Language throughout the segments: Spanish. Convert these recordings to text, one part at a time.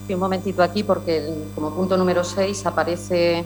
Y un momentito aquí, porque como punto número 6 aparece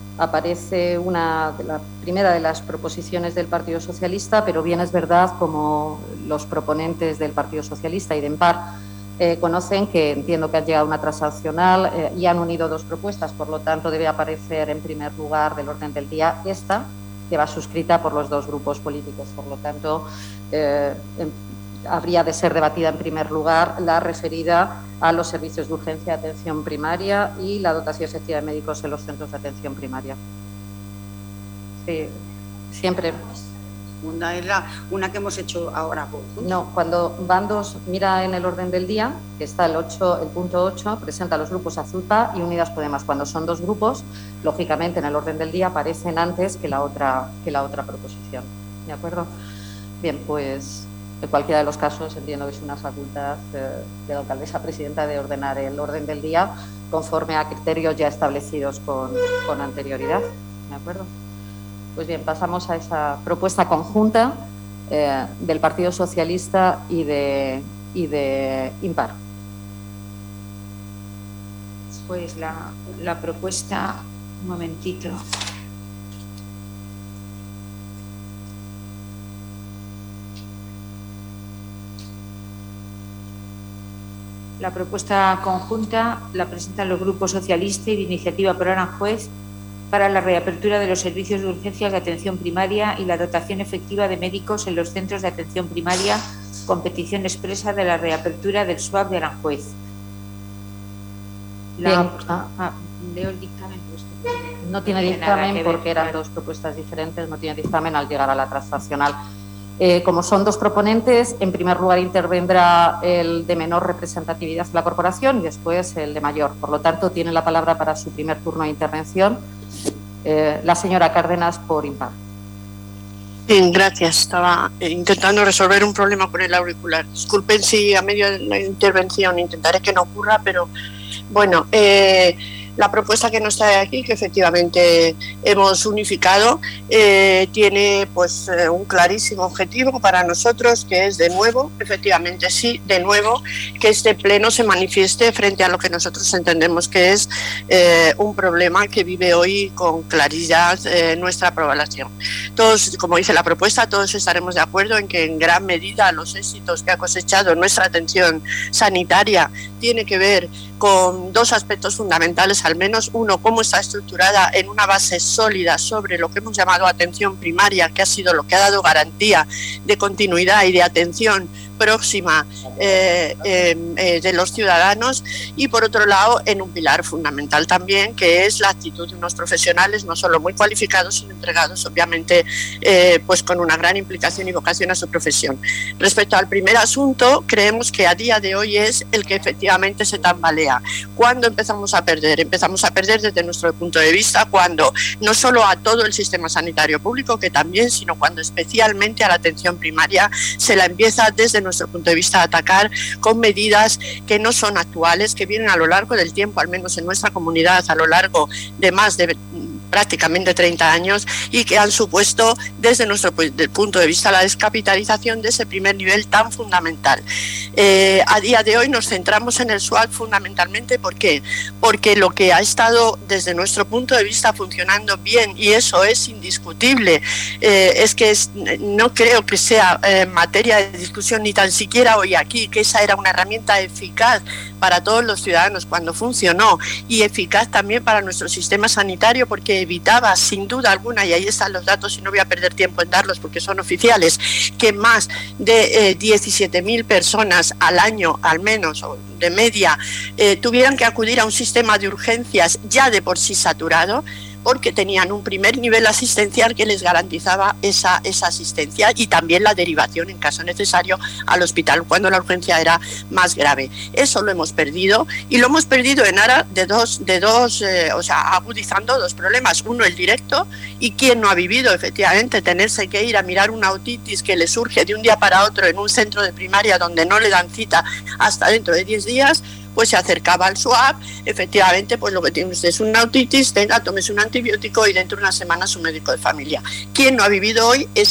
la primera de las proposiciones del Partido Socialista, pero bien es verdad, como los proponentes del Partido Socialista y de EMPAR conocen, que entiendo que han llegado a una transaccional y han unido dos propuestas, por lo tanto debe aparecer en primer lugar del orden del día esta, que va suscrita por los dos grupos políticos. Por lo tanto, habría de ser debatida en primer lugar la referida a los servicios de urgencia de atención primaria y la dotación efectiva de médicos en los centros de atención primaria. Sí, siempre. Segunda es una que hemos hecho ahora. No, cuando van dos, mira en el orden del día, que está el punto 8, presenta los grupos Azulpa y Unidas Podemos. Cuando son dos grupos, lógicamente en el orden del día aparecen antes que la otra proposición. ¿De acuerdo? Bien, pues en cualquiera de los casos entiendo que es una facultad de la alcaldesa presidenta de ordenar el orden del día conforme a criterios ya establecidos con anterioridad. ¿De acuerdo? Pues bien, pasamos a esa propuesta conjunta del Partido Socialista y de IMPAR. Pues la propuesta, un momentito. La propuesta conjunta la presentan los grupos Socialista y de Iniciativa por Aranjuez para la reapertura de los servicios de urgencias de atención primaria y la dotación efectiva de médicos en los centros de atención primaria, con petición expresa de la reapertura del SUAP de Aranjuez. Leo el dictamen. Pues, no tiene dictamen porque eran dos propuestas diferentes, no tiene dictamen al llegar a la transaccional. Como son dos proponentes, en primer lugar intervendrá el de menor representatividad de la corporación y después el de mayor. Por lo tanto, tiene la palabra para su primer turno de intervención la señora Cárdenas por IMPAR. Bien, gracias. Estaba intentando resolver un problema con el auricular. Disculpen si a medio de la intervención intentaré que no ocurra, pero bueno, la propuesta que nos trae aquí, que efectivamente hemos unificado, tiene pues un clarísimo objetivo para nosotros, que es de nuevo, efectivamente sí, de nuevo, que este pleno se manifieste frente a lo que nosotros entendemos que es un problema que vive hoy con claridad nuestra población. Todos, como dice la propuesta, todos estaremos de acuerdo en que en gran medida los éxitos que ha cosechado nuestra atención sanitaria tiene que ver con dos aspectos fundamentales, al menos. Uno, cómo está estructurada en una base sólida sobre lo que hemos llamado atención primaria, que ha sido lo que ha dado garantía de continuidad y de atención próxima de los ciudadanos, y por otro lado en un pilar fundamental también, que es la actitud de unos profesionales no solo muy cualificados, sino entregados obviamente pues con una gran implicación y vocación a su profesión. Respecto al primer asunto, creemos que a día de hoy es el que efectivamente se tambalea. ¿Cuándo empezamos a perder? Empezamos a perder desde nuestro punto de vista cuando no solo a todo el sistema sanitario público, que también, sino cuando especialmente a la atención primaria se la empieza desde nuestro punto de vista a atacar con medidas que no son actuales, que vienen a lo largo del tiempo, al menos en nuestra comunidad, a lo largo de más de prácticamente 30 años, y que han supuesto desde nuestro punto de vista la descapitalización de ese primer nivel tan fundamental. A día de hoy nos centramos en el SUAP fundamentalmente. ¿Por qué? Porque lo que ha estado desde nuestro punto de vista funcionando bien, y eso es indiscutible, es que no creo que sea materia de discusión ni tan siquiera hoy aquí, que esa era una herramienta eficaz para todos los ciudadanos cuando funcionó, y eficaz también para nuestro sistema sanitario, porque evitaba sin duda alguna, y ahí están los datos y no voy a perder tiempo en darlos porque son oficiales, que más de 17.000 personas al año al menos, o de media, tuvieran que acudir a un sistema de urgencias ya de por sí saturado, porque tenían un primer nivel asistencial que les garantizaba esa asistencia, y también la derivación en caso necesario al hospital cuando la urgencia era más grave. Eso lo hemos perdido, y lo hemos perdido en aras de dos, o sea, agudizando dos problemas. Uno, el directo, y quién no ha vivido efectivamente tenerse que ir a mirar una otitis que le surge de un día para otro en un centro de primaria donde no le dan cita hasta dentro de 10 días, pues se acercaba al SUAP, efectivamente, pues lo que tiene usted es una otitis, tómese un antibiótico y dentro de una semana su médico de familia. ¿Quién no ha vivido hoy esa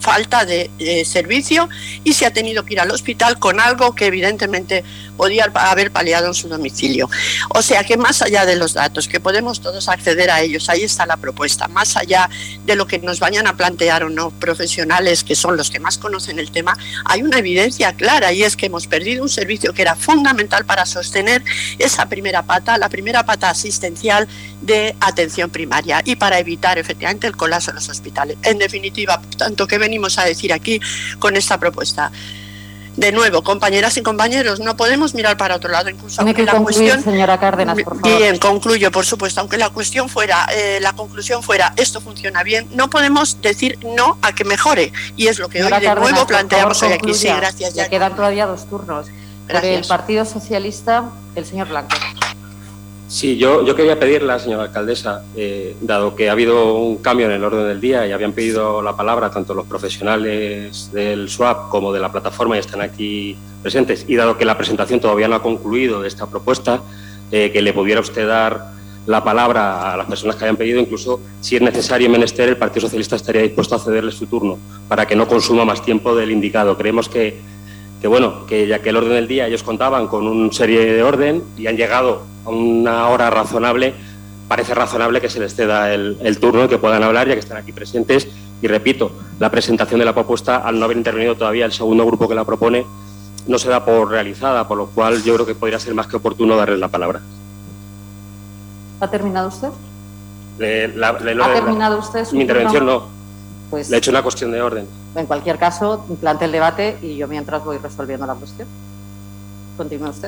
falta de servicio y se ha tenido que ir al hospital con algo que evidentemente podía haber paliado en su domicilio. O sea que más allá de los datos, que podemos todos acceder a ellos, ahí está la propuesta, más allá de lo que nos vayan a plantear o no profesionales, que son los que más conocen el tema, hay una evidencia clara, y es que hemos perdido un servicio que era fundamental para sostener esa primera pata, la primera pata asistencial de atención primaria y para evitar efectivamente el colapso en los hospitales. En definitiva, por tanto, ¿qué venimos a decir aquí con esta propuesta? De nuevo, compañeras y compañeros, no podemos mirar para otro lado, incluso Tiene aunque que la concluir, cuestión, señora Cárdenas, por favor. Bien, concluyo, por supuesto, aunque la cuestión fuera, la conclusión fuera, esto funciona bien, no podemos decir no a que mejore, y es lo que Señora hoy de Cárdenas, nuevo por planteamos favor, hoy aquí. Sí, concluya. gracias. Ya quedan todavía 2 turnos. Por Gracias. el Partido Socialista, el señor Blanco. Sí, yo quería pedirle, señora alcaldesa, dado que ha habido un cambio en el orden del día y habían pedido la palabra tanto los profesionales del SWAP como de la plataforma y están aquí presentes, y dado que la presentación todavía no ha concluido de esta propuesta, que le pudiera usted dar la palabra a las personas que hayan pedido, incluso si es necesario y menester, el Partido Socialista estaría dispuesto a cederles su turno para que no consuma más tiempo del indicado. Creemos que ya que el orden del día ellos contaban con una serie de orden y han llegado a una hora razonable, parece razonable que se les ceda el turno y que puedan hablar ya que están aquí presentes. Y repito, la presentación de la propuesta, al no haber intervenido todavía el segundo grupo que la propone, no se da por realizada, por lo cual yo creo que podría ser más que oportuno darles la palabra. ¿Ha terminado usted? ¿Ha terminado usted su mi intervención? turno? No. Pues, Le he hecho una cuestión de orden. en cualquier caso, plante el debate y yo mientras voy resolviendo la cuestión. Continúe usted.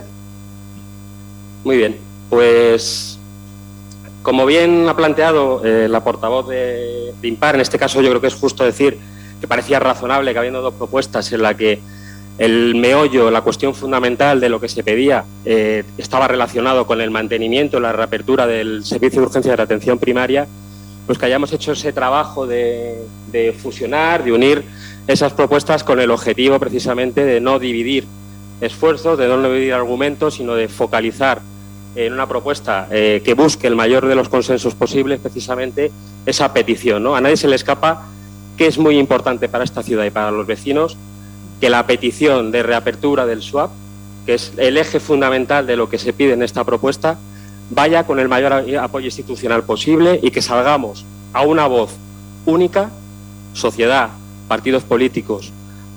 Muy bien, pues como bien ha planteado la portavoz de Impar, en este caso yo creo que es justo decir que parecía razonable que habiendo 2 propuestas en la que el meollo, la cuestión fundamental de lo que se pedía estaba relacionado con el mantenimiento, la reapertura del servicio de urgencia de la atención primaria, pues que hayamos hecho ese trabajo de fusionar, de unir esas propuestas con el objetivo precisamente de no dividir esfuerzos, de no dividir argumentos, sino de focalizar en una propuesta que busque el mayor de los consensos posibles, precisamente esa petición, ¿no? A nadie se le escapa que es muy importante para esta ciudad y para los vecinos que la petición de reapertura del SWAP, que es el eje fundamental de lo que se pide en esta propuesta, vaya con el mayor apoyo institucional posible y que salgamos a una voz única, sociedad, partidos políticos,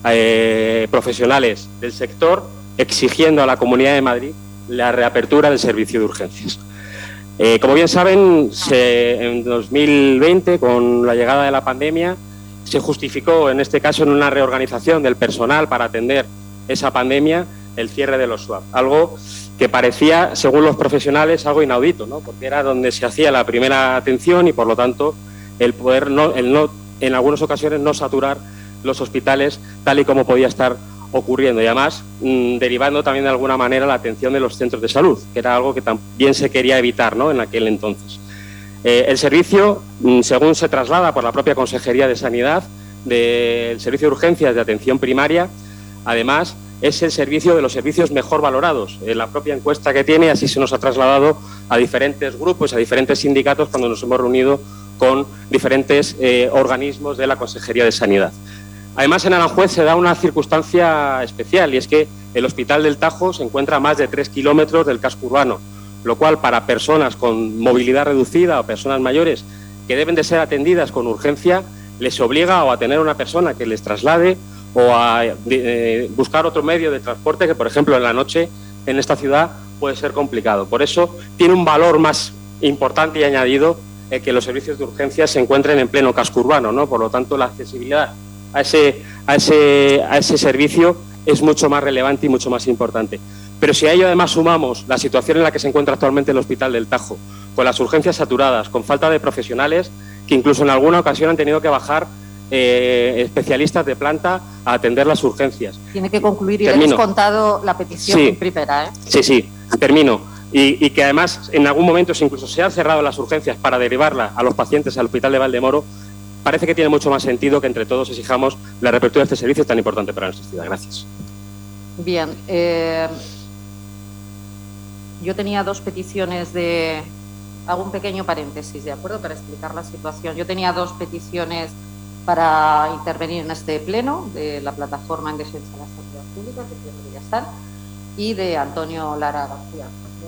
profesionales del sector, exigiendo a la Comunidad de Madrid la reapertura del servicio de urgencias. Como bien saben, en 2020, con la llegada de la pandemia, se justificó, en este caso, en una reorganización del personal para atender esa pandemia, el cierre de los SWAP. Algo que parecía, según los profesionales, algo inaudito, ¿no? Porque era donde se hacía la primera atención y, por lo tanto, el poder en algunas ocasiones no saturar los hospitales tal y como podía estar ocurriendo, y además derivando también de alguna manera la atención de los centros de salud, que era algo que también se quería evitar, ¿no?, en aquel entonces. El servicio, según se traslada por la propia Consejería de Sanidad, del servicio de urgencias de atención primaria, además es el servicio de los servicios mejor valorados. En la propia encuesta que tiene, así se nos ha trasladado a diferentes grupos, a diferentes sindicatos, cuando nos hemos reunido con diferentes organismos de la Consejería de Sanidad. Además, en Aranjuez se da una circunstancia especial, y es que el Hospital del Tajo se encuentra a más de 3 kilómetros del casco urbano, lo cual para personas con movilidad reducida o personas mayores que deben de ser atendidas con urgencia, les obliga o a tener una persona que les traslade o a buscar otro medio de transporte que, por ejemplo, en la noche en esta ciudad puede ser complicado. Por eso tiene un valor más importante y añadido que los servicios de urgencia se encuentren en pleno casco urbano, ¿no? Por lo tanto, la accesibilidad a ese servicio es mucho más relevante y mucho más importante. Pero si a ello además sumamos la situación en la que se encuentra actualmente el Hospital del Tajo, con las urgencias saturadas, con falta de profesionales, que incluso en alguna ocasión han tenido que bajar especialistas de planta a atender las urgencias. Tiene que concluir y le Termino. hemos contado la petición Sí. primera, ¿eh? Sí, termino. Y que además en algún momento incluso se han cerrado las urgencias para derivarla a los pacientes al Hospital de Valdemoro. Parece que tiene mucho más sentido que entre todos exijamos la reapertura de este servicio tan importante para nuestra ciudad. Gracias. Bien, yo tenía 2 peticiones de... Hago un pequeño paréntesis, ¿de acuerdo?, para explicar la situación. Yo tenía 2 peticiones para intervenir en este pleno de la plataforma en defensa de la sanidad pública, que creo que ya están, y de Antonio Lara García.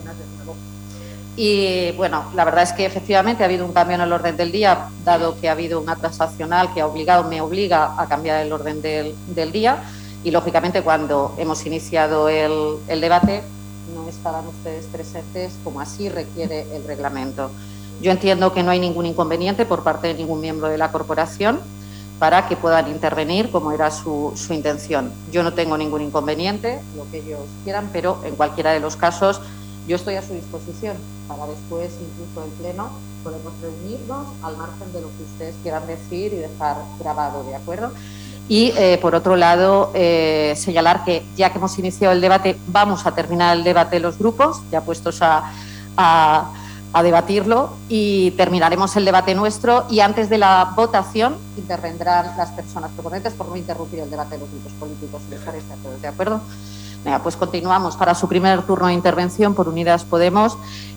Y bueno, la verdad es que efectivamente ha habido un cambio en el orden del día, dado que ha habido una transaccional que me obliga a cambiar el orden del día, y lógicamente cuando hemos iniciado el debate no estaban ustedes presentes, como así requiere el reglamento. Yo entiendo que no hay ningún inconveniente por parte de ningún miembro de la corporación para que puedan intervenir como era su intención. Yo no tengo ningún inconveniente, lo que ellos quieran, pero en cualquiera de los casos yo estoy a su disposición para después, incluso el pleno, podemos reunirnos al margen de lo que ustedes quieran decir y dejar grabado, ¿de acuerdo? Y, por otro lado, señalar que ya que hemos iniciado el debate, vamos a terminar el debate de los grupos, ya puestos a debatirlo, y terminaremos el debate nuestro, y antes de la votación intervendrán las personas proponentes por no interrumpir el debate de los grupos políticos. ¿De acuerdo? Venga, pues continuamos. Para su primer turno de intervención por Unidas Podemos,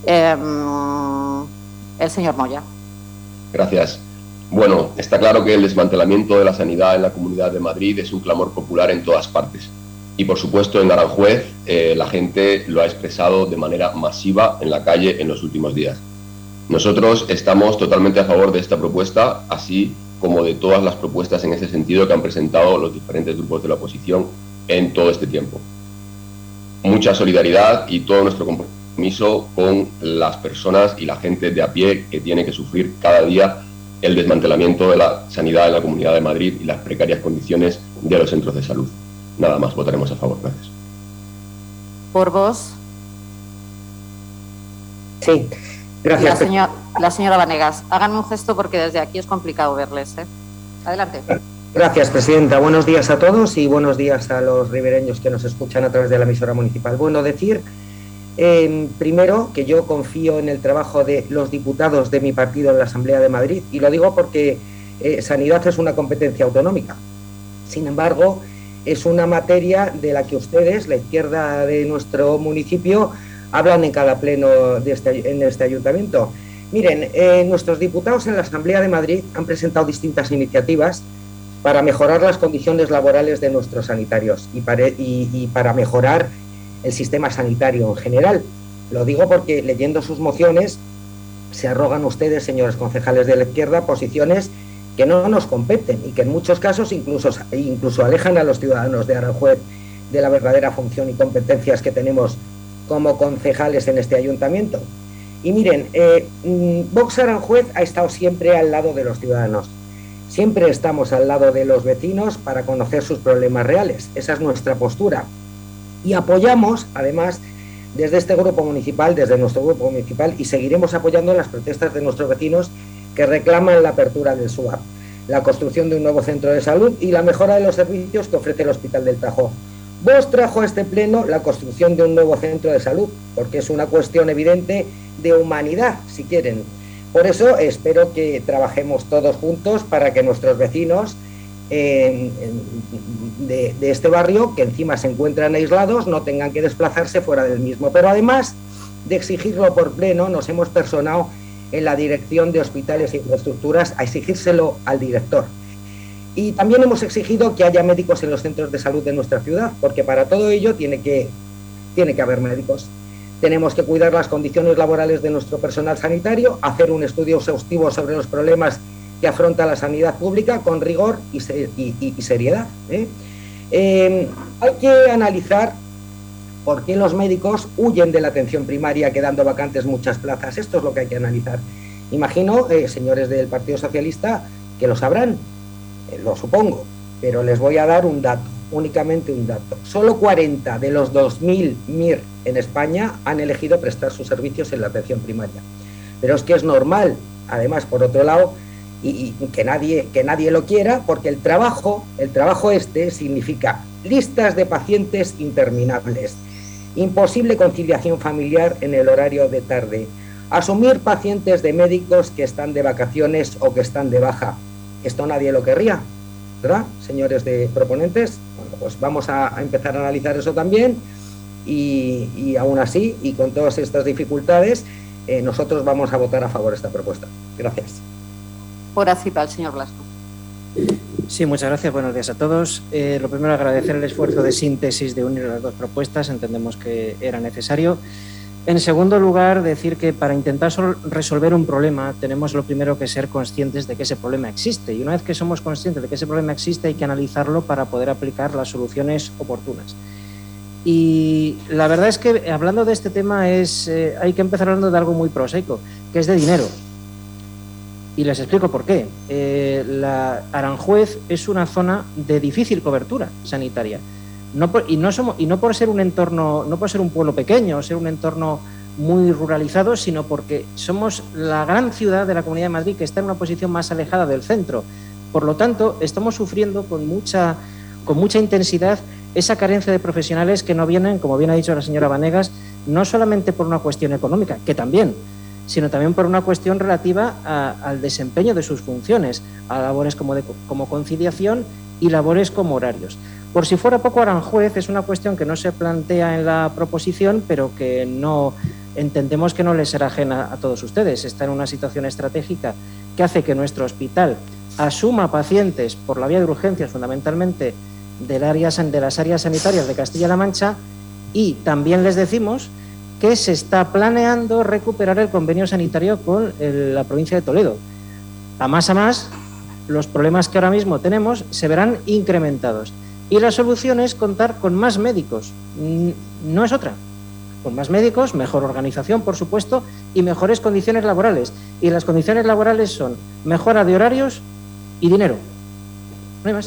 el señor Moya. Gracias. Bueno, está claro que el desmantelamiento de la sanidad en la Comunidad de Madrid es un clamor popular en todas partes. Y, por supuesto, en Aranjuez la gente lo ha expresado de manera masiva en la calle en los últimos días. Nosotros estamos totalmente a favor de esta propuesta, así como de todas las propuestas en ese sentido que han presentado los diferentes grupos de la oposición en todo este tiempo. Mucha solidaridad y todo nuestro compromiso con las personas y la gente de a pie que tiene que sufrir cada día el desmantelamiento de la sanidad en la Comunidad de Madrid y las precarias condiciones de los centros de salud. Nada más, votaremos a favor. Gracias. ¿Por vos? Sí, gracias. La señora Vanegas, háganme un gesto porque desde aquí es complicado verles, ¿eh? Adelante. Gracias, presidenta. Buenos días a todos y buenos días a los ribereños que nos escuchan a través de la emisora municipal. Bueno, decir primero que yo confío en el trabajo de los diputados de mi partido en la Asamblea de Madrid, y lo digo porque sanidad es una competencia autonómica. Sin embargo, es una materia de la que ustedes, la izquierda de nuestro municipio, hablan en cada pleno en este ayuntamiento. Miren, nuestros diputados en la Asamblea de Madrid han presentado distintas iniciativas para mejorar las condiciones laborales de nuestros sanitarios y para mejorar el sistema sanitario en general. Lo digo porque leyendo sus mociones se arrogan ustedes, señores concejales de la izquierda, posiciones que no nos competen y que en muchos casos incluso alejan a los ciudadanos de Aranjuez de la verdadera función y competencias que tenemos como concejales en este ayuntamiento. Y miren, Vox Aranjuez ha estado siempre al lado de los ciudadanos. Siempre estamos al lado de los vecinos para conocer sus problemas reales. Esa es nuestra postura. Y apoyamos, además, desde este grupo municipal, desde nuestro grupo municipal, y seguiremos apoyando las protestas de nuestros vecinos que reclaman la apertura del SUAP, la construcción de un nuevo centro de salud y la mejora de los servicios que ofrece el Hospital del Tajo. Vox trajo a este pleno la construcción de un nuevo centro de salud, porque es una cuestión evidente de humanidad, si quieren. Por eso espero que trabajemos todos juntos para que nuestros vecinos de este barrio, que encima se encuentran aislados, no tengan que desplazarse fuera del mismo. Pero además de exigirlo por pleno, nos hemos personado en la Dirección de Hospitales e Infraestructuras a exigírselo al director. Y también hemos exigido que haya médicos en los centros de salud de nuestra ciudad, porque para todo ello tiene que haber médicos. Tenemos que cuidar las condiciones laborales de nuestro personal sanitario, hacer un estudio exhaustivo sobre los problemas que afronta la sanidad pública con rigor y seriedad. Hay que analizar por qué los médicos huyen de la atención primaria quedando vacantes muchas plazas. Esto es lo que hay que analizar. Imagino, señores del Partido Socialista, que lo sabrán, lo supongo, pero les voy a dar un dato, únicamente un dato. Solo 40 de los 2.000 MIR en España han elegido prestar sus servicios en la atención primaria. Pero es que es normal, además, por otro lado, y que nadie lo quiera, porque el trabajo este significa listas de pacientes interminables, imposible conciliación familiar en el horario de tarde, asumir pacientes de médicos que están de vacaciones o que están de baja. Esto nadie lo querría, ¿verdad, señores de proponentes? Bueno, pues vamos a empezar a analizar eso también y aún así, y con todas estas dificultades, nosotros vamos a votar a favor de esta propuesta. Gracias. Hora cita al señor Blasco. Sí, muchas gracias. Buenos días a todos. Lo primero, agradecer el esfuerzo de síntesis de unir las dos propuestas. Entendemos que era necesario. En segundo lugar, decir que para intentar resolver un problema tenemos lo primero que ser conscientes de que ese problema existe. Y una vez que somos conscientes de que ese problema existe, hay que analizarlo para poder aplicar las soluciones oportunas. Y la verdad es que hablando de este tema hay que empezar hablando de algo muy prosaico, que es de dinero. Y les explico por qué. Aranjuez es una zona de difícil cobertura sanitaria. No por ser un entorno, no por ser un pueblo pequeño, ser un entorno muy ruralizado, sino porque somos la gran ciudad de la Comunidad de Madrid que está en una posición más alejada del centro. Por lo tanto, estamos sufriendo con mucha intensidad esa carencia de profesionales que no vienen, como bien ha dicho la señora Vanegas, no solamente por una cuestión económica, que también, sino también por una cuestión relativa al desempeño de sus funciones, a labores como conciliación y labores como horarios. Por si fuera poco, Aranjuez es una cuestión que no se plantea en la proposición, pero que no entendemos que no les será ajena a todos ustedes. Está en una situación estratégica que hace que nuestro hospital asuma pacientes por la vía de urgencias, fundamentalmente de las áreas sanitarias de Castilla-La Mancha, y también les decimos que se está planeando recuperar el convenio sanitario con la provincia de Toledo. A más, los problemas que ahora mismo tenemos se verán incrementados. Y la solución es contar con más médicos, no es otra. Con más médicos, mejor organización, por supuesto, y mejores condiciones laborales. Y las condiciones laborales son mejora de horarios y dinero. No hay más.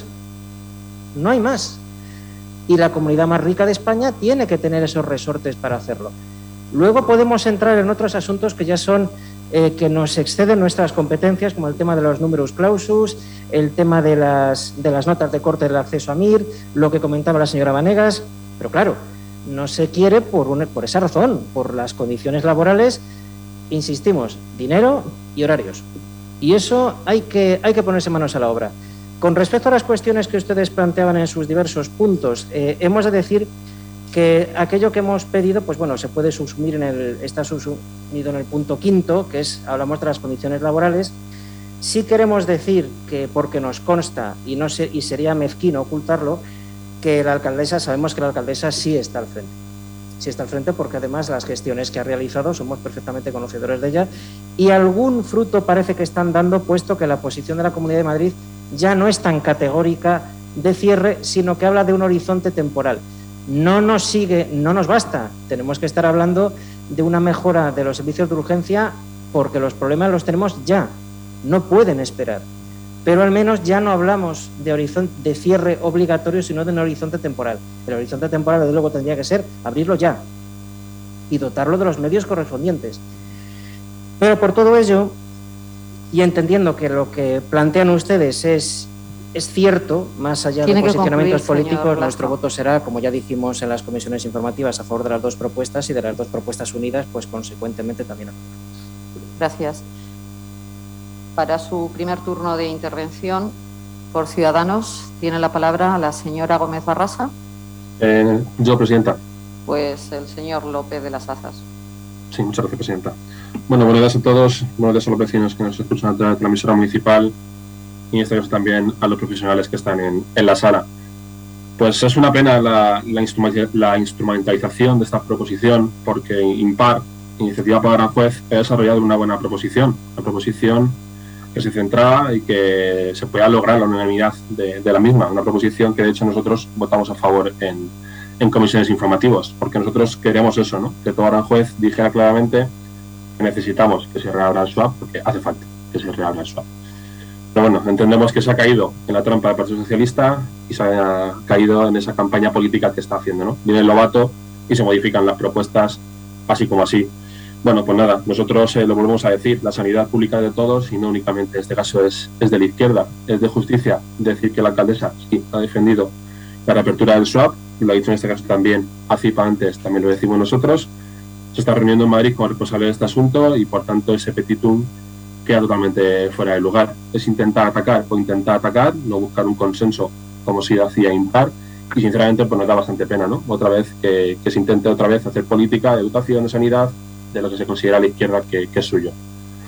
No hay más. Y la comunidad más rica de España tiene que tener esos resortes para hacerlo. Luego podemos entrar en otros asuntos que ya son que nos exceden nuestras competencias, como el tema de los numerus clausus, el tema de las notas de corte del acceso a MIR, lo que comentaba la señora Vanegas, pero claro, no se quiere por esa razón, por las condiciones laborales, insistimos, dinero y horarios. Y eso hay que ponerse manos a la obra. Con respecto a las cuestiones que ustedes planteaban en sus diversos puntos, hemos de decir que aquello que hemos pedido, pues bueno, se puede subsumir está subsumido en el punto quinto, que es, hablamos de las condiciones laborales. Sí queremos decir que, porque nos consta, y sería mezquino ocultarlo, que sabemos que la alcaldesa sí está al frente. Sí está al frente porque además las gestiones que ha realizado somos perfectamente conocedores de ella, y algún fruto parece que están dando, puesto que la posición de la Comunidad de Madrid ya no es tan categórica de cierre, sino que habla de un horizonte temporal. No nos basta, tenemos que estar hablando de una mejora de los servicios de urgencia, porque los problemas los tenemos ya, no pueden esperar. Pero al menos ya no hablamos de cierre obligatorio, sino de un horizonte temporal. El horizonte temporal, desde luego, tendría que ser abrirlo ya y dotarlo de los medios correspondientes. Pero por todo ello, y entendiendo que lo que plantean ustedes es cierto, más allá de posicionamientos políticos, nuestro voto será, como ya dijimos en las comisiones informativas, a favor de las dos propuestas, y de las dos propuestas unidas, pues consecuentemente también a favor. Gracias. Para su primer turno de intervención, por Ciudadanos, tiene la palabra la señora Gómez Barrasa. Yo, presidenta. Pues el señor López de las Azas. Sí, muchas gracias, presidenta. Bueno, buenos días a todos, buenos días a los vecinos que nos escuchan a través de la emisora municipal, y en este caso también a los profesionales que están en la sala. Pues es una pena la instrumentalización de esta proposición, porque Impar, Iniciativa para Aranjuez, ha desarrollado una buena proposición, una proposición que se centraba y que se pueda lograr la unanimidad de la misma, una proposición que de hecho nosotros votamos a favor en comisiones informativas, porque nosotros queremos eso, ¿no? Que todo Aranjuez dijera claramente que necesitamos que se reabra el SWAP, porque hace falta que se reabra el SWAP. Pero bueno, entendemos que se ha caído en la trampa del Partido Socialista y se ha caído en esa campaña política que está haciendo, ¿no? Viene el Lobato y se modifican las propuestas así como así. Bueno, pues nada, nosotros lo volvemos a decir, la sanidad pública es de todos y no únicamente en este caso es de la izquierda, es de justicia decir que la alcaldesa sí ha defendido la reapertura del SWAP, lo ha dicho en este caso también ACIPA antes, también lo decimos nosotros, se está reuniendo en Madrid con el responsable de este asunto y por tanto ese petitum queda totalmente fuera de lugar. Es intentar atacar, no buscar un consenso como si hacía Impar, y sinceramente pues nos da bastante pena, ¿no? Otra vez que se intente otra vez hacer política de educación, de sanidad, de lo que se considera la izquierda que es suyo.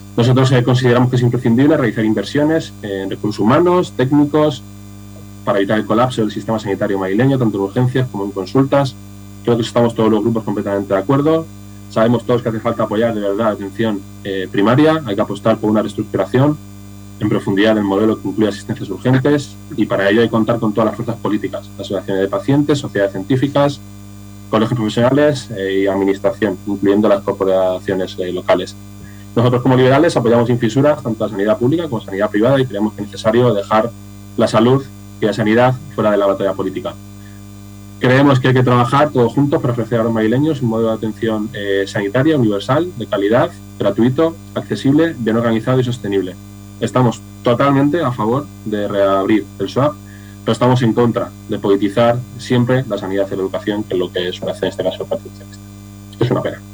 Nosotros consideramos que es imprescindible realizar inversiones en recursos humanos, técnicos, para evitar el colapso del sistema sanitario madrileño, tanto en urgencias como en consultas. Creo que estamos todos los grupos completamente de acuerdo. Sabemos todos que hace falta apoyar de verdad la atención primaria, hay que apostar por una reestructuración en profundidad del modelo que incluye asistencias urgentes, y para ello hay que contar con todas las fuerzas políticas, las asociaciones de pacientes, sociedades científicas, colegios profesionales y administración, incluyendo las corporaciones locales. Nosotros como liberales apoyamos sin fisuras tanto la sanidad pública como la sanidad privada y creemos que es necesario dejar la salud y la sanidad fuera de la batalla política. Creemos que hay que trabajar todos juntos para ofrecer a los madrileños un modelo de atención sanitaria universal, de calidad, gratuito, accesible, bien organizado y sostenible. Estamos totalmente a favor de reabrir el SUAP, pero estamos en contra de politizar siempre la sanidad y la educación, que es lo que suele hacer en este caso el Partido Socialista. Es una pena.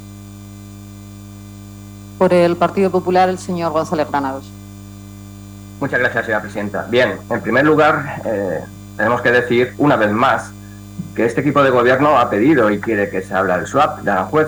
Por el Partido Popular, el señor González Granados. Muchas gracias, señora presidenta. Bien, en primer lugar, tenemos que decir una vez más que este equipo de gobierno ha pedido y quiere que se abra el SUAP de Aranjuez.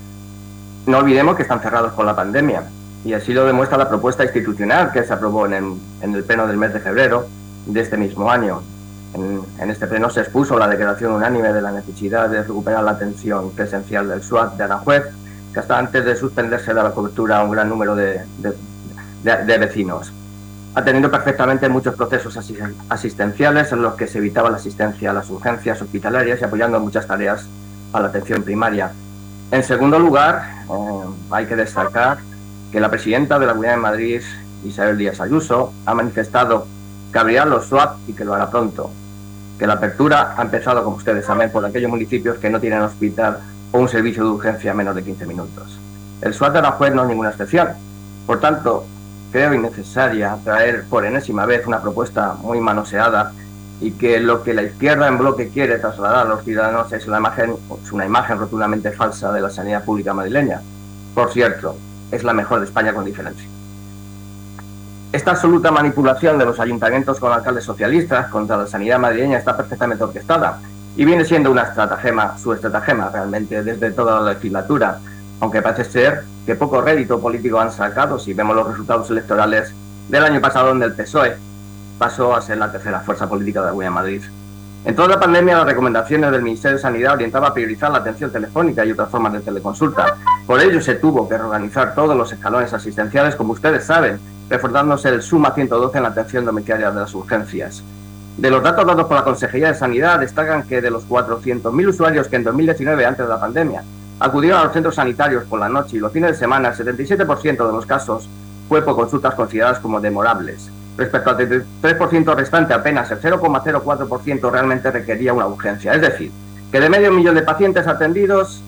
No olvidemos que están cerrados por la pandemia, y así lo demuestra la propuesta institucional que se aprobó en el pleno del mes de febrero de este mismo año. En este pleno se expuso la declaración unánime de la necesidad de recuperar la atención presencial del SUAP de Aranjuez, que hasta antes de suspenderse daba cobertura a un gran número de vecinos, atendiendo perfectamente muchos procesos asistenciales en los que se evitaba la asistencia a las urgencias hospitalarias y apoyando muchas tareas a la atención primaria. En segundo lugar, hay que destacar que la presidenta de la Comunidad de Madrid, Isabel Díaz Ayuso, ha manifestado que abrirá los SUAP y que lo hará pronto, que la apertura ha empezado, como ustedes saben, por aquellos municipios que no tienen hospital o un servicio de urgencia a menos de 15 minutos. El SUAP de Aranjuez no es ninguna excepción. Por tanto, creo innecesaria traer por enésima vez una propuesta muy manoseada, y que lo que la izquierda en bloque quiere trasladar a los ciudadanos es una imagen rotundamente falsa de la sanidad pública madrileña. Por cierto, es la mejor de España con diferencia. Esta absoluta manipulación de los ayuntamientos con alcaldes socialistas contra la sanidad madrileña está perfectamente orquestada y viene siendo una estratagema, su estratagema realmente desde toda la legislatura, aunque parece ser que poco rédito político han sacado si vemos los resultados electorales del año pasado, donde el PSOE pasó a ser la tercera fuerza política de la Comunidad de Madrid. En toda la pandemia, las recomendaciones del Ministerio de Sanidad orientaban a priorizar la atención telefónica y otras formas de teleconsulta. Por ello se tuvo que reorganizar todos los escalones asistenciales, como ustedes saben, reforzándose el Suma 112 en la atención domiciliaria de las urgencias. De los datos dados por la Consejería de Sanidad, destacan que de los 400.000 usuarios que en 2019, antes de la pandemia, acudieron a los centros sanitarios por la noche y los fines de semana, el 77% de los casos fue por consultas consideradas como demorables. Respecto al 33% restante, apenas el 0,04% realmente requería una urgencia. Es decir, que de medio millón de pacientes atendidos,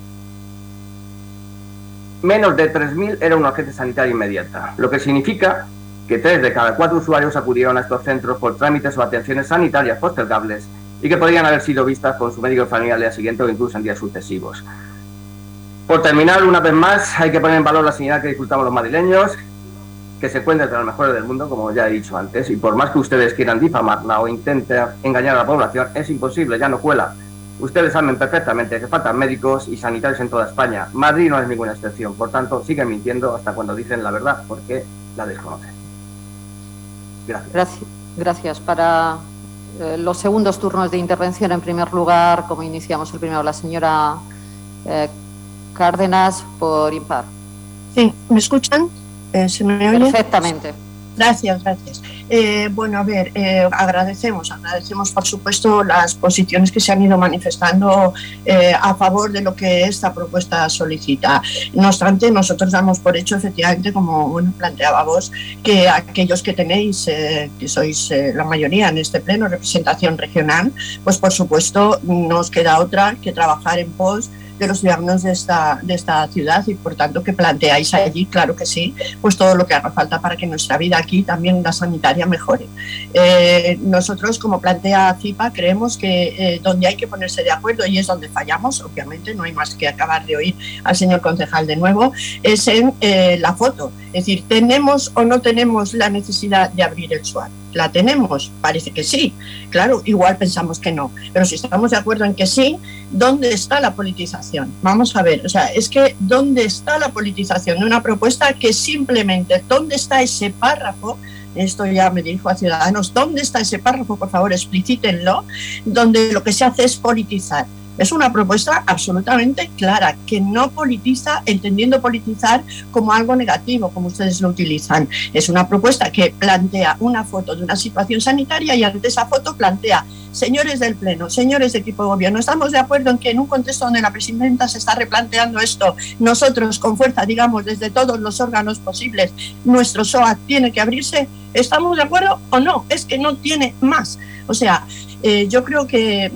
menos de 3.000 era una urgencia sanitaria inmediata, lo que significa que 3 de cada 4 usuarios acudieron a estos centros por trámites o atenciones sanitarias postergables y que podrían haber sido vistas con su médico familiar al día siguiente o incluso en días sucesivos. Por terminar, una vez más, hay que poner en valor la sanidad que disfrutamos los madrileños, que se encuentra entre las mejores del mundo, como ya he dicho antes, y por más que ustedes quieran difamarla o intenten engañar a la población, es imposible, ya no cuela. Ustedes saben perfectamente que faltan médicos y sanitarios en toda España. Madrid no es ninguna excepción, por tanto, siguen mintiendo hasta cuando dicen la verdad, porque la desconocen. Gracias. Gracias. Para los segundos turnos de intervención, en primer lugar, como iniciamos el primero, la señora Cárdenas, por impar. Sí, ¿me escuchan? ¿Se me oye? Perfectamente. Gracias. Bueno, a ver, agradecemos por supuesto las posiciones que se han ido manifestando a favor de lo que esta propuesta solicita. No obstante, nosotros damos por hecho, efectivamente, como planteaba vos, que aquellos que tenéis, que sois la mayoría en este pleno, representación regional, pues por supuesto no os queda otra que trabajar en pos de los ciudadanos de esta ciudad, y por tanto que planteáis allí, claro que sí, pues todo lo que haga falta para que nuestra vida aquí, también la sanitaria, mejore. Nosotros, como plantea CIPA, creemos que donde hay que ponerse de acuerdo, y es donde fallamos, obviamente, no hay más que acabar de oír al señor concejal de nuevo, es en la foto. Es decir, ¿tenemos o no tenemos la necesidad de abrir el SUAP? ¿La tenemos? Parece que sí. Claro, igual pensamos que no. Pero si estamos de acuerdo en que sí, ¿dónde está la politización? Vamos a ver, o sea, es que ¿dónde está la politización de una propuesta que simplemente, ¿dónde está ese párrafo? Esto ya me dirijo a Ciudadanos. ¿Dónde está ese párrafo? Por favor, explícitenlo, donde lo que se hace es politizar. Es una propuesta absolutamente clara, que no politiza, entendiendo politizar como algo negativo, como ustedes lo utilizan. Es una propuesta que plantea una foto de una situación sanitaria y ante esa foto plantea: señores del Pleno, señores de equipo de gobierno, estamos de acuerdo en que en un contexto donde la presidenta se está replanteando esto, nosotros con fuerza, digamos, desde todos los órganos posibles, nuestro SOAT tiene que abrirse. ¿Estamos de acuerdo o no? Es que no tiene más. O sea, yo creo que,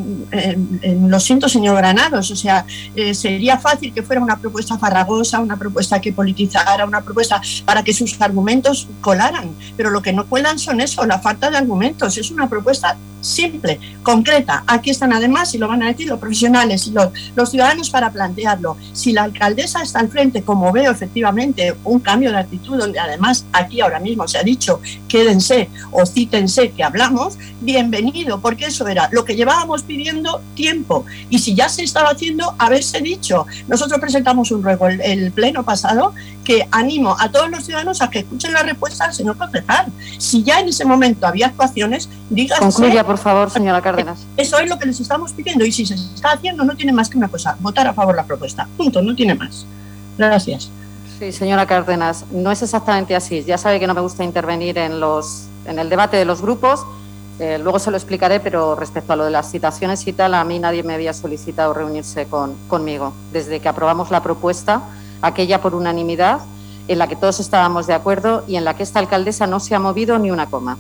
lo siento, señor Granados, o sea, sería fácil que fuera una propuesta farragosa, una propuesta que politizara, una propuesta para que sus argumentos colaran, pero lo que no cuelan son eso, la falta de argumentos. Es una propuesta simple, concreta. Aquí están además, y lo van a decir los profesionales y los ciudadanos para plantearlo. Si la alcaldesa está al frente, como veo efectivamente un cambio de actitud, donde además aquí ahora mismo se ha dicho quédense o cítense que hablamos, bienvenido, porque eso era lo que llevábamos pidiendo tiempo. Y si ya se estaba haciendo, haberse dicho. Nosotros presentamos un ruego el pleno pasado que animo a todos los ciudadanos a que escuchen la respuesta del señor concejal. Si ya en ese momento había actuaciones, díganse. Concluya, por favor, señora Cárdenas. Eso es lo que les estamos pidiendo, y si se está haciendo no tiene más que una cosa: votar a favor la propuesta. Punto, no tiene más. Gracias. Sí, señora Cárdenas, no es exactamente así. Ya sabe que no me gusta intervenir en el debate de los grupos. Luego se lo explicaré, pero respecto a lo de las citaciones y tal, a mí nadie me había solicitado reunirse conmigo. Desde que aprobamos la propuesta, aquella por unanimidad, en la que todos estábamos de acuerdo y en la que esta alcaldesa no se ha movido ni una coma.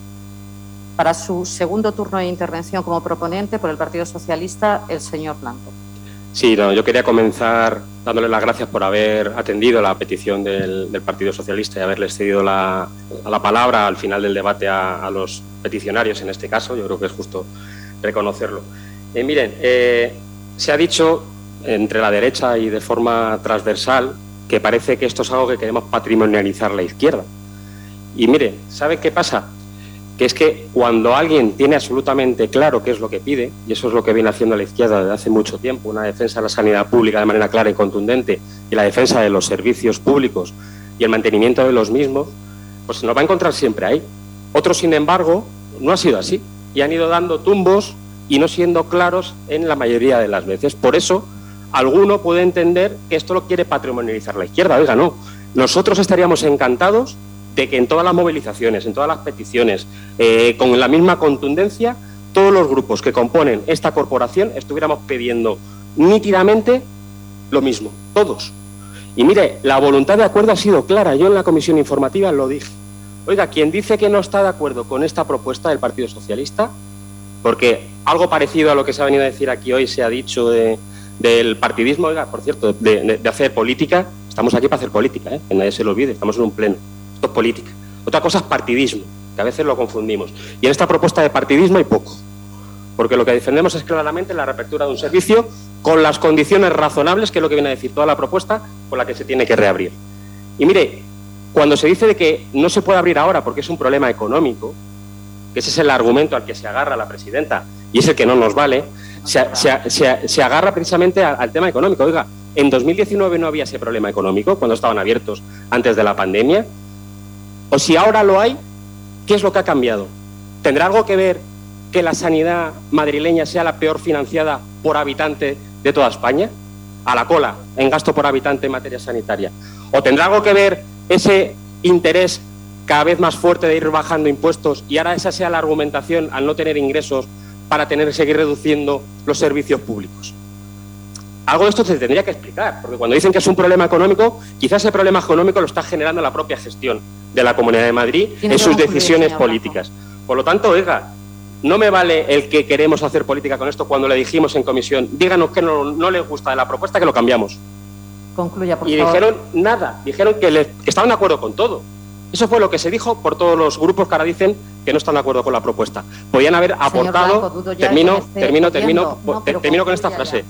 Para su segundo turno de intervención como proponente por el Partido Socialista, el señor Blanco. Sí, no, yo quería comenzar dándole las gracias por haber atendido la petición del Partido Socialista y haberles cedido la palabra al final del debate a los peticionarios en este caso. Yo creo que es justo reconocerlo. Miren, se ha dicho entre la derecha y de forma transversal que parece que esto es algo que queremos patrimonializar la izquierda. Y mire, ¿sabe qué pasa? Que es que cuando alguien tiene absolutamente claro qué es lo que pide, y eso es lo que viene haciendo la izquierda desde hace mucho tiempo, una defensa de la sanidad pública de manera clara y contundente y la defensa de los servicios públicos y el mantenimiento de los mismos, pues se nos va a encontrar siempre ahí. Otros, sin embargo, no ha sido así y han ido dando tumbos y no siendo claros en la mayoría de las veces. Por eso, alguno puede entender que esto lo quiere patrimonializar la izquierda. Oiga, no. Nosotros estaríamos encantados de que en todas las movilizaciones, en todas las peticiones, con la misma contundencia, todos los grupos que componen esta corporación estuviéramos pidiendo nítidamente lo mismo, todos. Y mire, la voluntad de acuerdo ha sido clara. Yo en la comisión informativa lo dije. Oiga, quien dice que no está de acuerdo con esta propuesta del Partido Socialista, porque algo parecido a lo que se ha venido a decir aquí hoy se ha dicho del partidismo, oiga, por cierto, de hacer política, estamos aquí para hacer política, que nadie se lo olvide, estamos en un pleno. Esto es política. Otra cosa es partidismo, que a veces lo confundimos. Y en esta propuesta de partidismo hay poco, porque lo que defendemos es claramente la reapertura de un servicio con las condiciones razonables, que es lo que viene a decir toda la propuesta, con la que se tiene que reabrir. Y mire, cuando se dice de que no se puede abrir ahora porque es un problema económico, que ese es el argumento al que se agarra la presidenta y es el que no nos vale, se agarra precisamente al tema económico. Oiga, en 2019 no había ese problema económico cuando estaban abiertos antes de la pandemia. O si ahora lo hay, ¿qué es lo que ha cambiado? ¿Tendrá algo que ver que la sanidad madrileña sea la peor financiada por habitante de toda España? A la cola, en gasto por habitante en materia sanitaria. ¿O tendrá algo que ver ese interés cada vez más fuerte de ir bajando impuestos y ahora esa sea la argumentación al no tener ingresos para seguir reduciendo los servicios públicos? Algo de esto se tendría que explicar, porque cuando dicen que es un problema económico, quizás ese problema económico lo está generando la propia gestión de la Comunidad de Madrid en sus decisiones políticas. Por lo tanto, oiga, no me vale el que queremos hacer política con esto cuando le dijimos en comisión, díganos que no les gusta de la propuesta, que lo cambiamos. Concluya, por favor. Y dijeron nada, dijeron que estaban de acuerdo con todo. Eso fue lo que se dijo por todos los grupos que ahora dicen que no están de acuerdo con la propuesta. Podían haber aportado, termino con esta frase.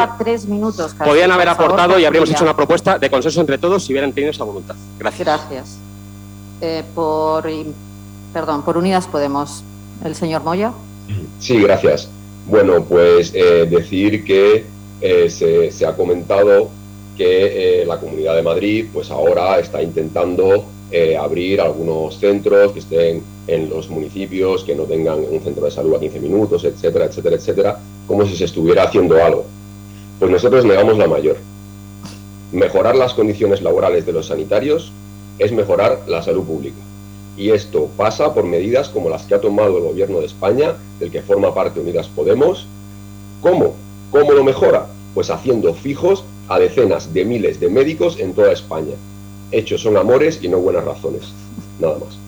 Podían haber aportado y habríamos hecho una propuesta de consenso entre todos si hubieran tenido esa voluntad. Gracias. Gracias. Por Perdón, por Unidas Podemos. El señor Moya. Sí, gracias. Bueno, pues decir que se ha comentado que la Comunidad de Madrid pues ahora está intentando abrir algunos centros que estén en los municipios, que no tengan un centro de salud a 15 minutos, etcétera, etcétera, etcétera, como si se estuviera haciendo algo. Pues nosotros negamos la mayor. Mejorar las condiciones laborales de los sanitarios es mejorar la salud pública. Y esto pasa por medidas como las que ha tomado el Gobierno de España, del que forma parte Unidas Podemos. ¿Cómo? ¿Cómo lo mejora? Pues haciendo fijos a decenas de miles de médicos en toda España. Hechos son amores y no buenas razones. Nada más.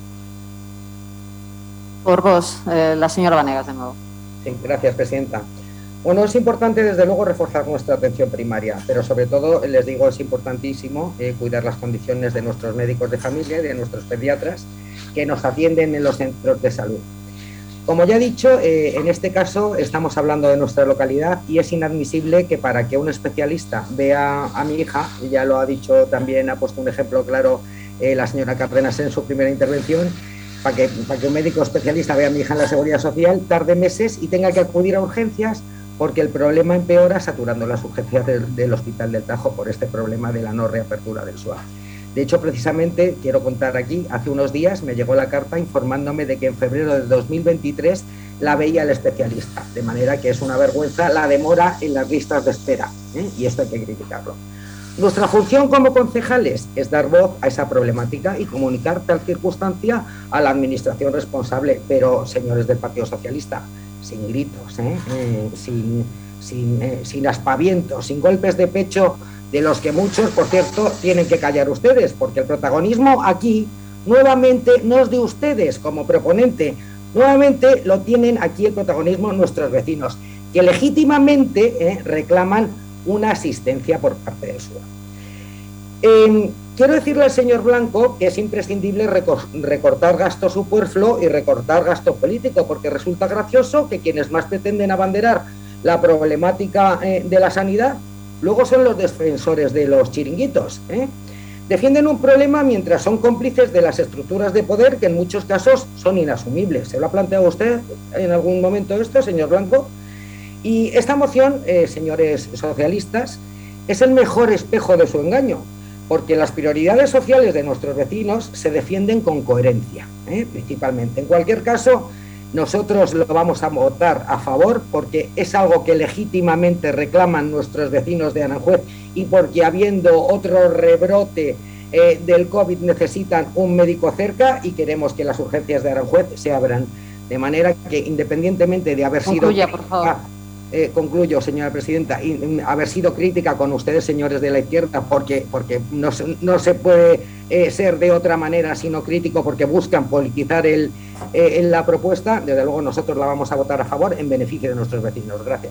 Por vos, la señora Vanegas de nuevo. Sí, gracias, presidenta. Bueno, es importante desde luego reforzar nuestra atención primaria, pero sobre todo, les digo, es importantísimo cuidar las condiciones de nuestros médicos de familia y de nuestros pediatras que nos atienden en los centros de salud. Como ya he dicho, en este caso estamos hablando de nuestra localidad y es inadmisible que para que un especialista vea a mi hija, y ya lo ha dicho también, ha puesto un ejemplo claro la señora Cárdenas en su primera intervención, para que un médico especialista vea a mi hija en la Seguridad Social, tarde meses y tenga que acudir a urgencias porque el problema empeora saturando las urgencias del Hospital del Tajo por este problema de la no reapertura del SUAP. De hecho, precisamente, quiero contar aquí, hace unos días me llegó la carta informándome de que en febrero de 2023 la veía el especialista, de manera que es una vergüenza la demora en las listas de espera, y esto hay que criticarlo. Nuestra función como concejales es dar voz a esa problemática y comunicar tal circunstancia a la administración responsable, pero, señores del Partido Socialista, sin gritos, sin aspavientos, sin golpes de pecho, de los que muchos, por cierto, tienen que callar ustedes, porque el protagonismo aquí, nuevamente, no es de ustedes como proponente, nuevamente lo tienen aquí el protagonismo nuestros vecinos, que legítimamente reclaman una asistencia por parte del SUA. Quiero decirle al señor Blanco que es imprescindible recortar gasto superfluo y recortar gasto político, porque resulta gracioso que quienes más pretenden abanderar la problemática de la sanidad luego son los defensores de los chiringuitos. Defienden un problema mientras son cómplices de las estructuras de poder que en muchos casos son inasumibles. ¿Se lo ha planteado usted en algún momento esto, señor Blanco? Y esta moción, señores socialistas, es el mejor espejo de su engaño, porque las prioridades sociales de nuestros vecinos se defienden con coherencia, principalmente. En cualquier caso, nosotros lo vamos a votar a favor porque es algo que legítimamente reclaman nuestros vecinos de Aranjuez y porque habiendo otro rebrote del COVID necesitan un médico cerca y queremos que las urgencias de Aranjuez se abran. De manera que independientemente de haber sido... Concluya, por favor. Concluyo, señora presidenta, y haber sido crítica con ustedes, señores de la izquierda, porque no se puede ser de otra manera sino crítico, porque buscan politizar la propuesta. Desde luego nosotros la vamos a votar a favor en beneficio de nuestros vecinos. Gracias.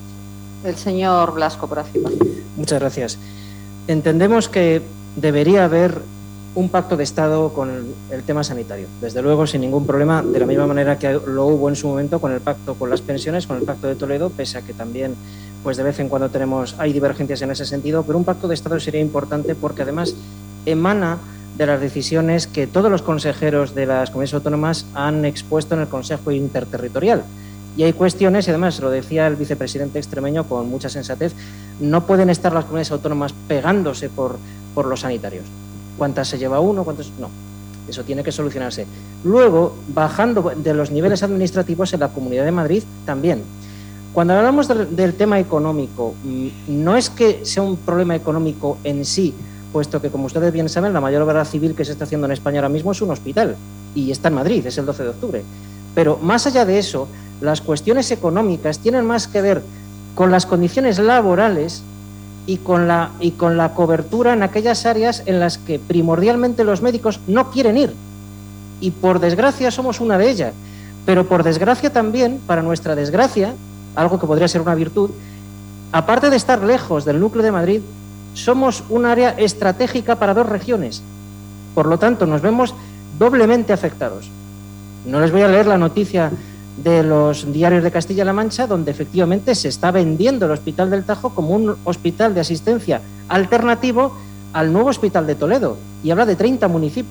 El señor Blasco, por afirmación. Muchas gracias. Entendemos que debería haber un pacto de Estado con el tema sanitario, desde luego sin ningún problema, de la misma manera que lo hubo en su momento con el pacto con las pensiones, con el pacto de Toledo, pese a que también pues de vez en cuando hay divergencias en ese sentido, pero un pacto de Estado sería importante porque además emana de las decisiones que todos los consejeros de las comunidades autónomas han expuesto en el Consejo Interterritorial. Y hay cuestiones, y además lo decía el vicepresidente extremeño con mucha sensatez, no pueden estar las comunidades autónomas pegándose por los sanitarios. ¿Cuántas se lleva uno? ¿Cuántos? No, eso tiene que solucionarse. Luego, bajando de los niveles administrativos en la Comunidad de Madrid también. Cuando hablamos del tema económico, no es que sea un problema económico en sí, puesto que, como ustedes bien saben, la mayor obra civil que se está haciendo en España ahora mismo es un hospital, y está en Madrid, es el 12 de octubre. Pero más allá de eso, las cuestiones económicas tienen más que ver con las condiciones laborales y con la cobertura en aquellas áreas en las que primordialmente los médicos no quieren ir. Y por desgracia somos una de ellas. Pero por desgracia también, para nuestra desgracia, algo que podría ser una virtud, aparte de estar lejos del núcleo de Madrid, somos un área estratégica para dos regiones. Por lo tanto, nos vemos doblemente afectados. No les voy a leer la noticia de los diarios de Castilla-La Mancha, donde efectivamente se está vendiendo el Hospital del Tajo como un hospital de asistencia alternativo al nuevo Hospital de Toledo, y habla de 30 municipios,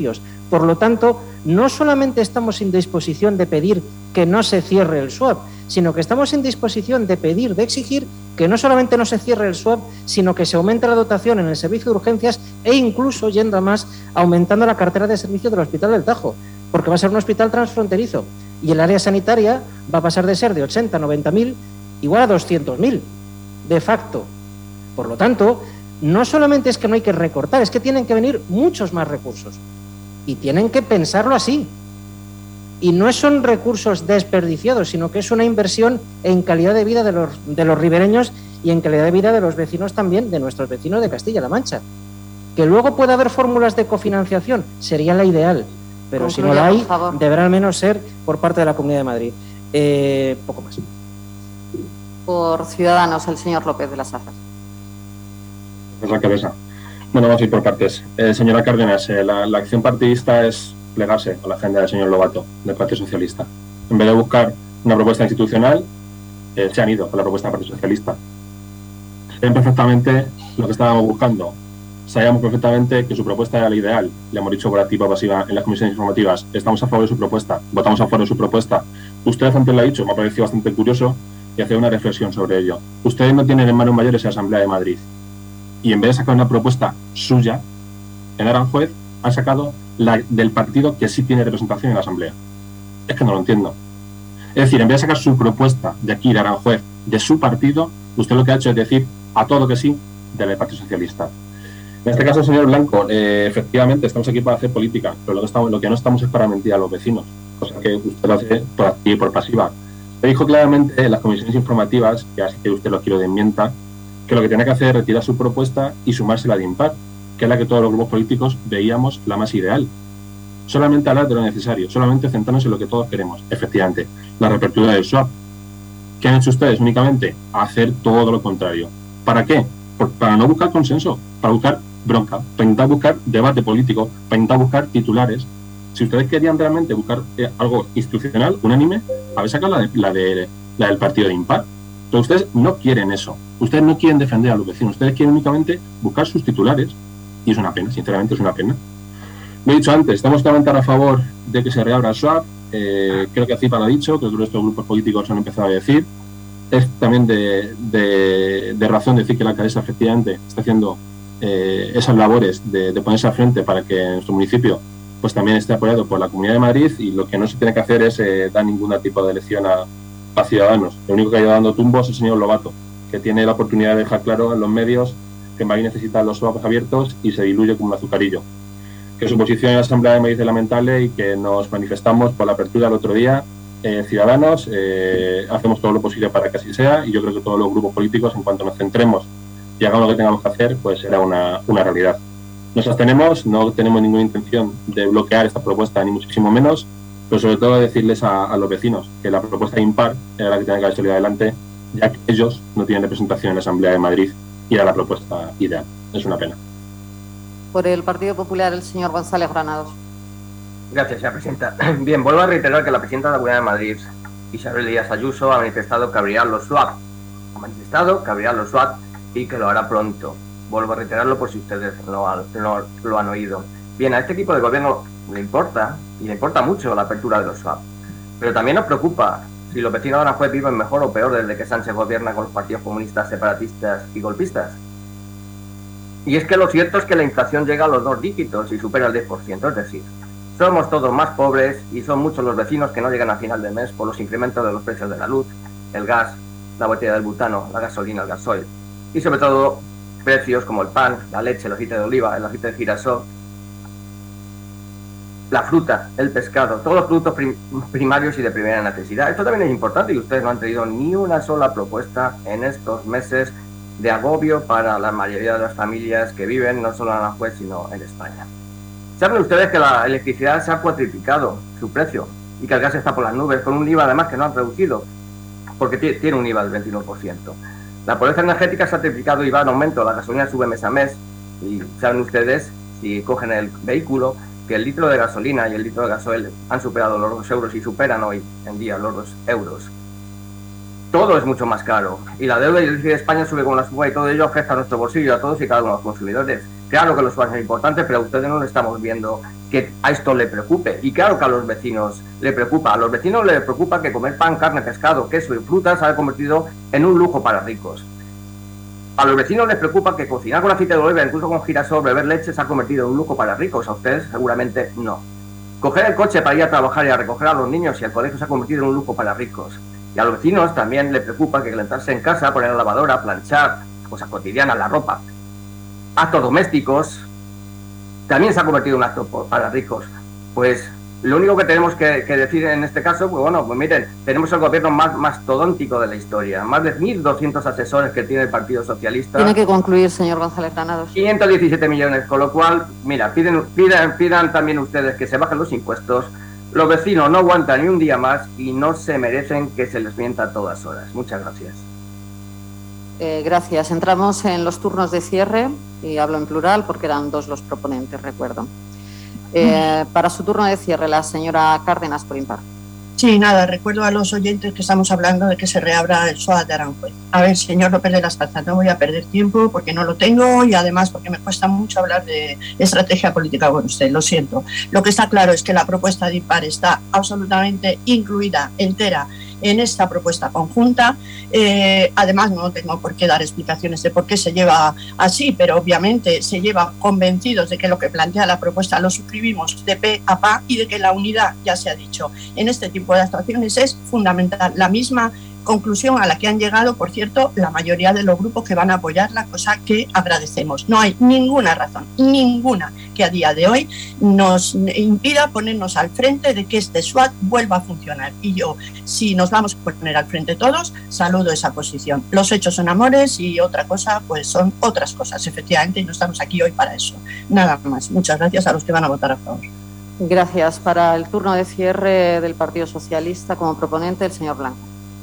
Por lo tanto, no solamente estamos en disposición de pedir que no se cierre el SUAP, sino que estamos en disposición de pedir, de exigir que no solamente no se cierre el SUAP, sino que se aumente la dotación en el servicio de urgencias e incluso, yendo a más, aumentando la cartera de servicio del Hospital del Tajo, porque va a ser un hospital transfronterizo y el área sanitaria va a pasar de ser de 80, 90.000 igual a 200.000, de facto. Por lo tanto, no solamente es que no hay que recortar, es que tienen que venir muchos más recursos y tienen que pensarlo así. Y no son recursos desperdiciados, sino que es una inversión en calidad de vida de los ribereños y en calidad de vida de los vecinos también, de nuestros vecinos de Castilla-La Mancha. Que luego pueda haber fórmulas de cofinanciación, sería la ideal, pero concluya, si no la hay, deberá al menos ser por parte de la Comunidad de Madrid. Poco más. Por Ciudadanos, el señor López de las Azas. Es la cabeza. Bueno, vamos a ir por partes. Señora Cárdenas, la acción partidista es plegarse a la agenda del señor Lobato, del Partido Socialista. En vez de buscar una propuesta institucional, se han ido con la propuesta del Partido Socialista. Saben perfectamente lo que estábamos buscando. Sabíamos perfectamente que su propuesta era la ideal. Le hemos dicho por activa o pasiva en las comisiones informativas. Estamos a favor de su propuesta. Votamos a favor de su propuesta. Usted antes lo ha dicho, me ha parecido bastante curioso y hacer una reflexión sobre ello. Ustedes no tienen hermanos mayores en la Asamblea de Madrid. Y en vez de sacar una propuesta suya, en Aranjuez han sacado la del partido que sí tiene representación en la Asamblea. Es que no lo entiendo. Es decir, en vez de sacar su propuesta de aquí, de Aranjuez, de su partido, usted lo que ha hecho es decir a todo que sí del Partido Socialista. En este caso, señor Blanco, efectivamente estamos aquí para hacer política, pero lo que no estamos es para mentir a los vecinos, cosa que usted lo hace por activa y por pasiva. Se dijo claramente en las comisiones informativas, que así que usted lo quiero de enmienda, que lo que tiene que hacer es retirar su propuesta y sumarse la de Impar, que es la que todos los grupos políticos veíamos la más ideal. Solamente hablar de lo necesario, solamente centrarnos en lo que todos queremos, efectivamente, la reapertura del SUAP. ¿Qué han hecho ustedes? Únicamente hacer todo lo contrario. ¿Para qué? Para no buscar consenso, para buscar bronca, para intentar buscar debate político, para intentar buscar titulares. Si ustedes querían realmente buscar algo institucional, unánime, habéis sacado la del partido de Impar. Pero ustedes no quieren eso. Ustedes no quieren defender a los vecinos. Ustedes quieren únicamente buscar sus titulares. Y es una pena, sinceramente es una pena. Lo he dicho antes, estamos totalmente a favor de que se reabra el SUAP. Creo que ACIPA lo ha dicho, creo que estos grupos políticos han empezado a decir. Es también de razón decir que la alcaldesa efectivamente está haciendo esas labores de ponerse al frente para que nuestro municipio pues también esté apoyado por la Comunidad de Madrid, y lo que no se tiene que hacer es dar ningún tipo de lección a Ciudadanos. Lo único que ha ido dando tumbos es el señor Lobato, que tiene la oportunidad de dejar claro en los medios que Madrid necesita los SUAPs abiertos y se diluye como un azucarillo. Que su posición en la Asamblea de Madrid es lamentable y que nos manifestamos por la apertura el otro día. Ciudadanos, hacemos todo lo posible para que así sea, y yo creo que todos los grupos políticos, en cuanto nos centremos y hagamos lo que tengamos que hacer, pues será una realidad. Nos abstenemos, no tenemos ninguna intención de bloquear esta propuesta, ni muchísimo menos, pero sobre todo decirles a los vecinos que la propuesta Impar era la que tenía que haber salido adelante, ya que ellos no tienen representación en la Asamblea de Madrid y era la propuesta ideal. Es una pena. Por el Partido Popular, el señor González Granados. Gracias, señora presidenta. Bien, vuelvo a reiterar que la presidenta de la Comunidad de Madrid, Isabel Díaz Ayuso, ha manifestado que abrirá los SUAP. Ha manifestado que abrirá los SUAP y que lo hará pronto. Vuelvo a reiterarlo por si ustedes no lo han oído. Bien, a este equipo de gobierno le importa, y le importa mucho la apertura de los SUAP. Pero también nos preocupa si los vecinos de Aranjuez viven mejor o peor desde que Sánchez gobierna con los partidos comunistas, separatistas y golpistas. Y es que lo cierto es que la inflación llega a los 2 dígitos y supera el 10%, es decir, somos todos más pobres y son muchos los vecinos que no llegan a final de mes por los incrementos de los precios de la luz, el gas, la botella del butano, la gasolina, el gasoil, y sobre todo precios como el pan, la leche, el aceite de oliva, el aceite de girasol, la fruta, el pescado, todos los productos primarios y de primera necesidad. Esto también es importante, y ustedes no han traído ni una sola propuesta en estos meses de agobio para la mayoría de las familias que viven no solo en Aranjuez sino en España. Saben ustedes que la electricidad se ha cuatriplicado su precio y que el gas está por las nubes, con un IVA además que no han reducido, porque tiene un IVA del 21%. La pobreza energética se ha triplicado y va en aumento, la gasolina sube mes a mes, y saben ustedes, si cogen el vehículo, que el litro de gasolina y el litro de gasoil han superado los 2 euros y superan hoy en día los 2 euros. Todo es mucho más caro, y la deuda de España sube como la sube, y todo ello afecta a nuestro bolsillo, a todos y cada uno de los consumidores. Claro que los SWAP es importante, pero a ustedes no lo estamos viendo que a esto le preocupe. Y claro que a los vecinos le preocupa. A los vecinos les preocupa que comer pan, carne, pescado, queso y frutas se ha convertido en un lujo para ricos. A los vecinos les preocupa que cocinar con aceite de oliva, incluso con girasol, beber leche, se ha convertido en un lujo para ricos. A ustedes seguramente no. Coger el coche para ir a trabajar y a recoger a los niños y al colegio se ha convertido en un lujo para ricos. Y a los vecinos también les preocupa que calentarse en casa, poner la lavadora, planchar, cosas cotidianas, la ropa, actos domésticos, también se ha convertido en un acto para ricos. Pues lo único que tenemos que decir en este caso, pues bueno, pues miren, tenemos el gobierno más mastodóntico de la historia, más de 1.200 asesores que tiene el Partido Socialista. Tiene que concluir, señor González Granados. 517 millones, con lo cual, mira, pidan también ustedes que se bajen los impuestos. Los vecinos no aguantan ni un día más y no se merecen que se les mienta a todas horas. Muchas gracias. Gracias. Entramos en los turnos de cierre y hablo en plural porque eran dos los proponentes, recuerdo. Para su turno de cierre, la señora Cárdenas, por impar. Sí, nada, recuerdo a los oyentes que estamos hablando de que se reabra el SOAT de Aranjuez. A ver, señor López de las Calzas, no voy a perder tiempo porque no lo tengo y además porque me cuesta mucho hablar de estrategia política con usted, lo siento. Lo que está claro es que la propuesta de impar está absolutamente incluida, entera, en esta propuesta conjunta. Además, no tengo por qué dar explicaciones de por qué se lleva así, pero obviamente se lleva convencidos de que lo que plantea la propuesta lo suscribimos de pe a pa y de que la unidad, ya se ha dicho, en este tipo de actuaciones es fundamental. La misma conclusión a la que han llegado, por cierto, la mayoría de los grupos que van a apoyar la cosa que agradecemos. No hay ninguna razón, ninguna, que a día de hoy nos impida ponernos al frente de que este SWAT vuelva a funcionar. Y yo, si nos vamos a poner al frente todos, saludo esa posición. Los hechos son amores y otra cosa, pues son otras cosas, efectivamente, y no estamos aquí hoy para eso. Nada más. Muchas gracias a los que van a votar a favor. Gracias. Para el turno de cierre del Partido Socialista, como proponente, el señor Blanco.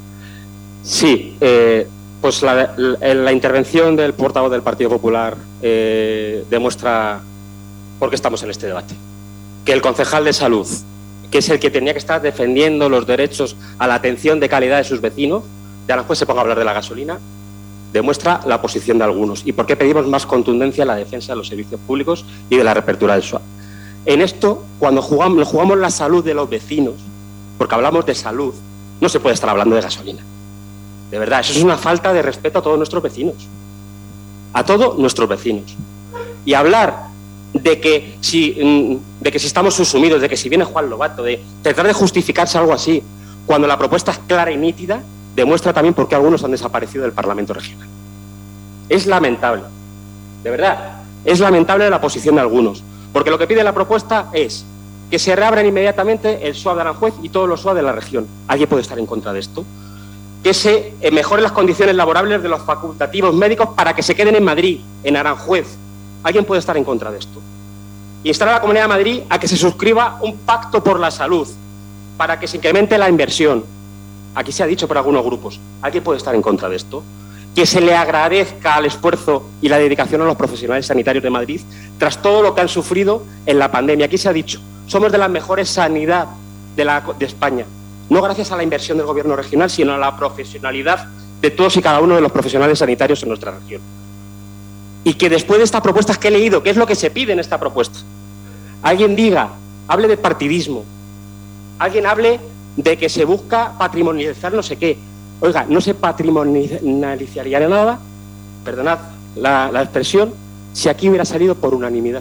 Sí, pues la intervención del portavoz del Partido Popular demuestra por qué estamos en este debate. Que el concejal de Salud, que es el que tenía que estar defendiendo los derechos a la atención de calidad de sus vecinos, de Aranjuez se ponga a hablar de la gasolina, demuestra la posición de algunos. Y por qué pedimos más contundencia en la defensa de los servicios públicos y de la reapertura del SWAP. En esto, cuando jugamos la salud de los vecinos, porque hablamos de salud, no se puede estar hablando de gasolina. De verdad, eso es una falta de respeto a todos nuestros vecinos. A todos nuestros vecinos. Y hablar de que si estamos subsumidos, de que si viene Juan Lobato, de tratar de justificarse algo así, cuando la propuesta es clara y nítida, demuestra también por qué algunos han desaparecido del Parlamento regional. Es lamentable. De verdad, es lamentable la posición de algunos. Porque lo que pide la propuesta es que se reabran inmediatamente el SWAP de Aranjuez y todos los SWAP de la región. ¿Alguien puede estar en contra de esto? Que se mejoren las condiciones laborables de los facultativos médicos para que se queden en Madrid, en Aranjuez. ¿Alguien puede estar en contra de esto? Instar a la Comunidad de Madrid a que se suscriba un pacto por la salud para que se incremente la inversión. Aquí se ha dicho por algunos grupos. ¿Alguien puede estar en contra de esto? Que se le agradezca el esfuerzo y la dedicación a los profesionales sanitarios de Madrid tras todo lo que han sufrido en la pandemia. Aquí se ha dicho, somos de las mejores sanidad de España. No gracias a la inversión del gobierno regional, sino a la profesionalidad de todos y cada uno de los profesionales sanitarios en nuestra región. Y que después de estas propuestas que he leído, ¿qué es lo que se pide en esta propuesta? Alguien diga, hable de partidismo, alguien hable de que se busca patrimonializar no sé qué. Oiga, no se patrimonializaría nada, perdonad la expresión, si aquí hubiera salido por unanimidad.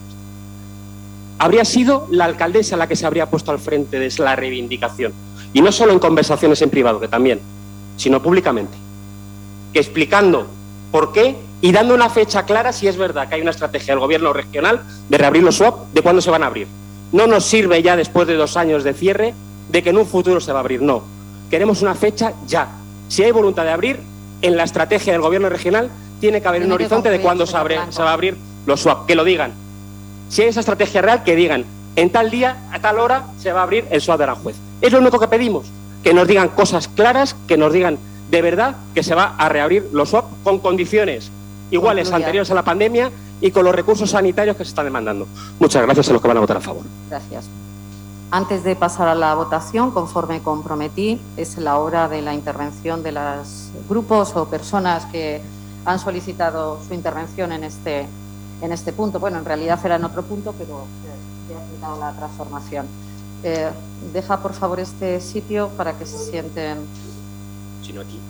Habría sido la alcaldesa la que se habría puesto al frente de la reivindicación. Y no solo en conversaciones en privado, que también, sino públicamente. Que explicando por qué y dando una fecha clara si es verdad que hay una estrategia del gobierno regional de reabrir los SWAP, de cuándo se van a abrir. No nos sirve ya después de 2 años de cierre de que en un futuro se va a abrir, no. Queremos una fecha ya. Si hay voluntad de abrir, en la estrategia del gobierno regional tiene que haber un horizonte de cuándo se va a abrir los SWAP. Que lo digan. Si hay esa estrategia real, que digan, en tal día, a tal hora, se va a abrir el SWAP de Aranjuez. Es lo único que pedimos, que nos digan cosas claras, que nos digan de verdad que se va a reabrir los SWAP con condiciones iguales anteriores a la pandemia y con los recursos sanitarios que se están demandando. Muchas gracias a los que van a votar a favor. Gracias. Antes de pasar a la votación, conforme comprometí, es la hora de la intervención de los grupos o personas que han solicitado su intervención en en este punto. Bueno, en realidad era en otro punto, pero ya he explicado la transformación. Deja, por favor, este sitio para que se sienten... Si no, aquí.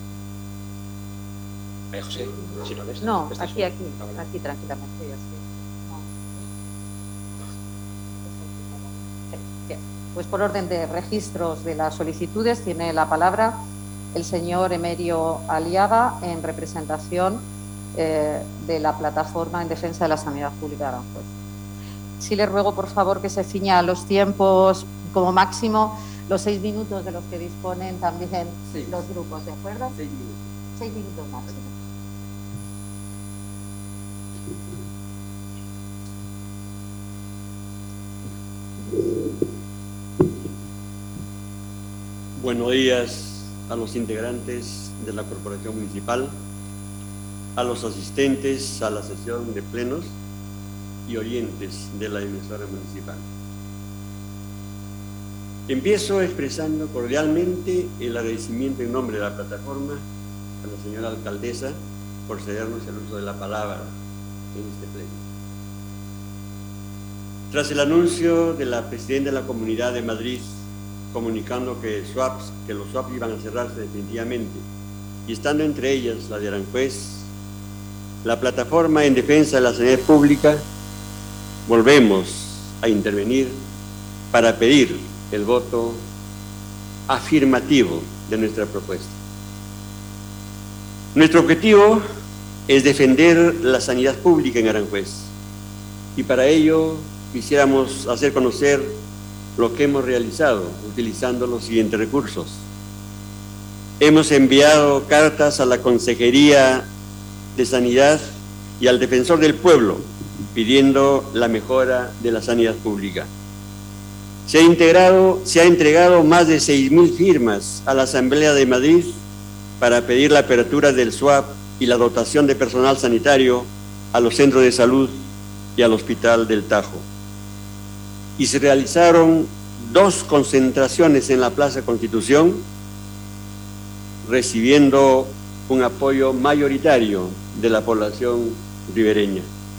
José, si no, no, aquí, tranquilamente. Yo sí. Bien. Pues por orden de registros de las solicitudes tiene la palabra el señor Emerio Aliaga en representación de la Plataforma en Defensa de la Sanidad Pública de Aranjuez. Sí le ruego, por favor, que se ciña a los tiempos como máximo, los 6 minutos de los que disponen también los grupos, ¿de acuerdo? 6 minutos. 6 minutos máximo. Buenos días a los integrantes de la Corporación Municipal, a los asistentes a la sesión de plenos y oyentes de la emisora municipal. Empiezo expresando cordialmente el agradecimiento en nombre de la plataforma a la señora alcaldesa por cedernos el uso de la palabra en este pleno. Tras el anuncio de la presidenta de la Comunidad de Madrid comunicando que los SWAPs iban a cerrarse definitivamente, y estando entre ellas la de Aranjuez, la Plataforma en Defensa de la Sanidad Pública, volvemos a intervenir para pedir el voto afirmativo de nuestra propuesta. Nuestro objetivo es defender la sanidad pública en Aranjuez, y para ello quisiéramos hacer conocer lo que hemos realizado utilizando los siguientes recursos. Hemos enviado cartas a la Consejería de Sanidad y al Defensor del Pueblo pidiendo la mejora de la sanidad pública. Se ha entregado más de 6.000 firmas a la Asamblea de Madrid para pedir la apertura del SWAP y la dotación de personal sanitario a los centros de salud y al Hospital del Tajo. Y se realizaron 2 concentraciones en la Plaza Constitución, recibiendo un apoyo mayoritario de la población ribereña.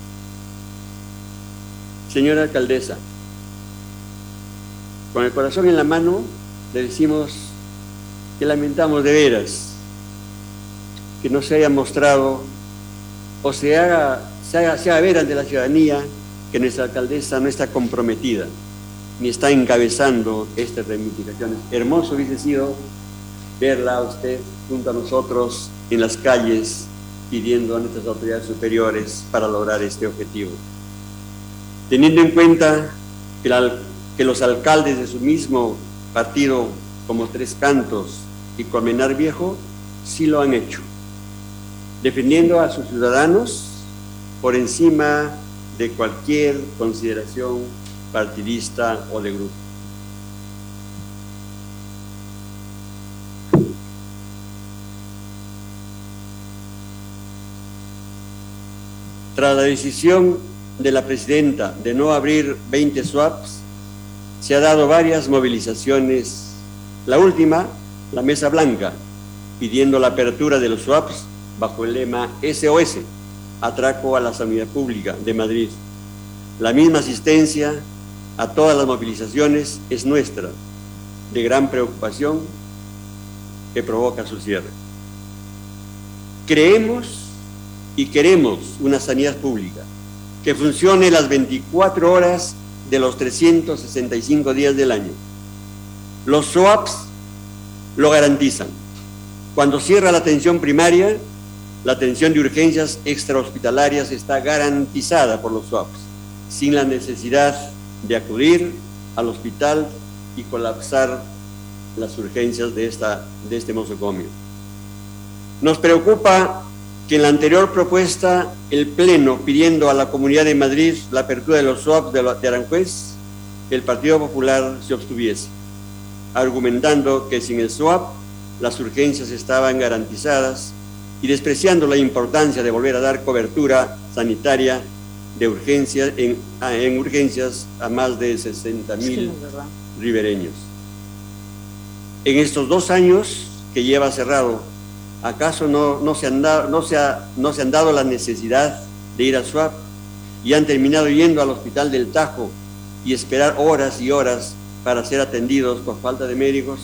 Señora alcaldesa, con el corazón en la mano le decimos que lamentamos de veras que no se haya mostrado o se haga ver ante la ciudadanía que nuestra alcaldesa no está comprometida ni está encabezando estas reivindicaciones. Hermoso hubiese sido verla a usted junto a nosotros en las calles pidiendo a nuestras autoridades superiores para lograr este objetivo. Teniendo en cuenta que los alcaldes de su mismo partido, como Tres Cantos y Colmenar Viejo, sí lo han hecho, defendiendo a sus ciudadanos por encima de cualquier consideración partidista o de grupo. Tras la decisión de la presidenta de no abrir 20 SWAPs, se ha dado varias movilizaciones. La última, la Mesa Blanca, pidiendo la apertura de los SWAPs bajo el lema SOS, atraco a la sanidad pública de Madrid. La misma asistencia a todas las movilizaciones es nuestra, de gran preocupación que provoca su cierre. Creemos y queremos una sanidad pública que funcione las 24 horas de los 365 días del año. Los SOAPs lo garantizan. Cuando cierra la atención primaria, la atención de urgencias extrahospitalarias está garantizada por los SOAPs, sin la necesidad de acudir al hospital y colapsar las urgencias de este nosocomio. Nos preocupa que en la anterior propuesta, el Pleno pidiendo a la Comunidad de Madrid la apertura de los SWAPs de Aranjuez, el Partido Popular se abstuviese, argumentando que sin el SWAP las urgencias estaban garantizadas y despreciando la importancia de volver a dar cobertura sanitaria de urgencias en urgencias a más de 60.000 ribereños. En estos 2 años que lleva cerrado, ¿acaso no se han dado la necesidad de ir al SWAP? y han terminado yendo al hospital del Tajo y esperar horas y horas para ser atendidos por falta de médicos.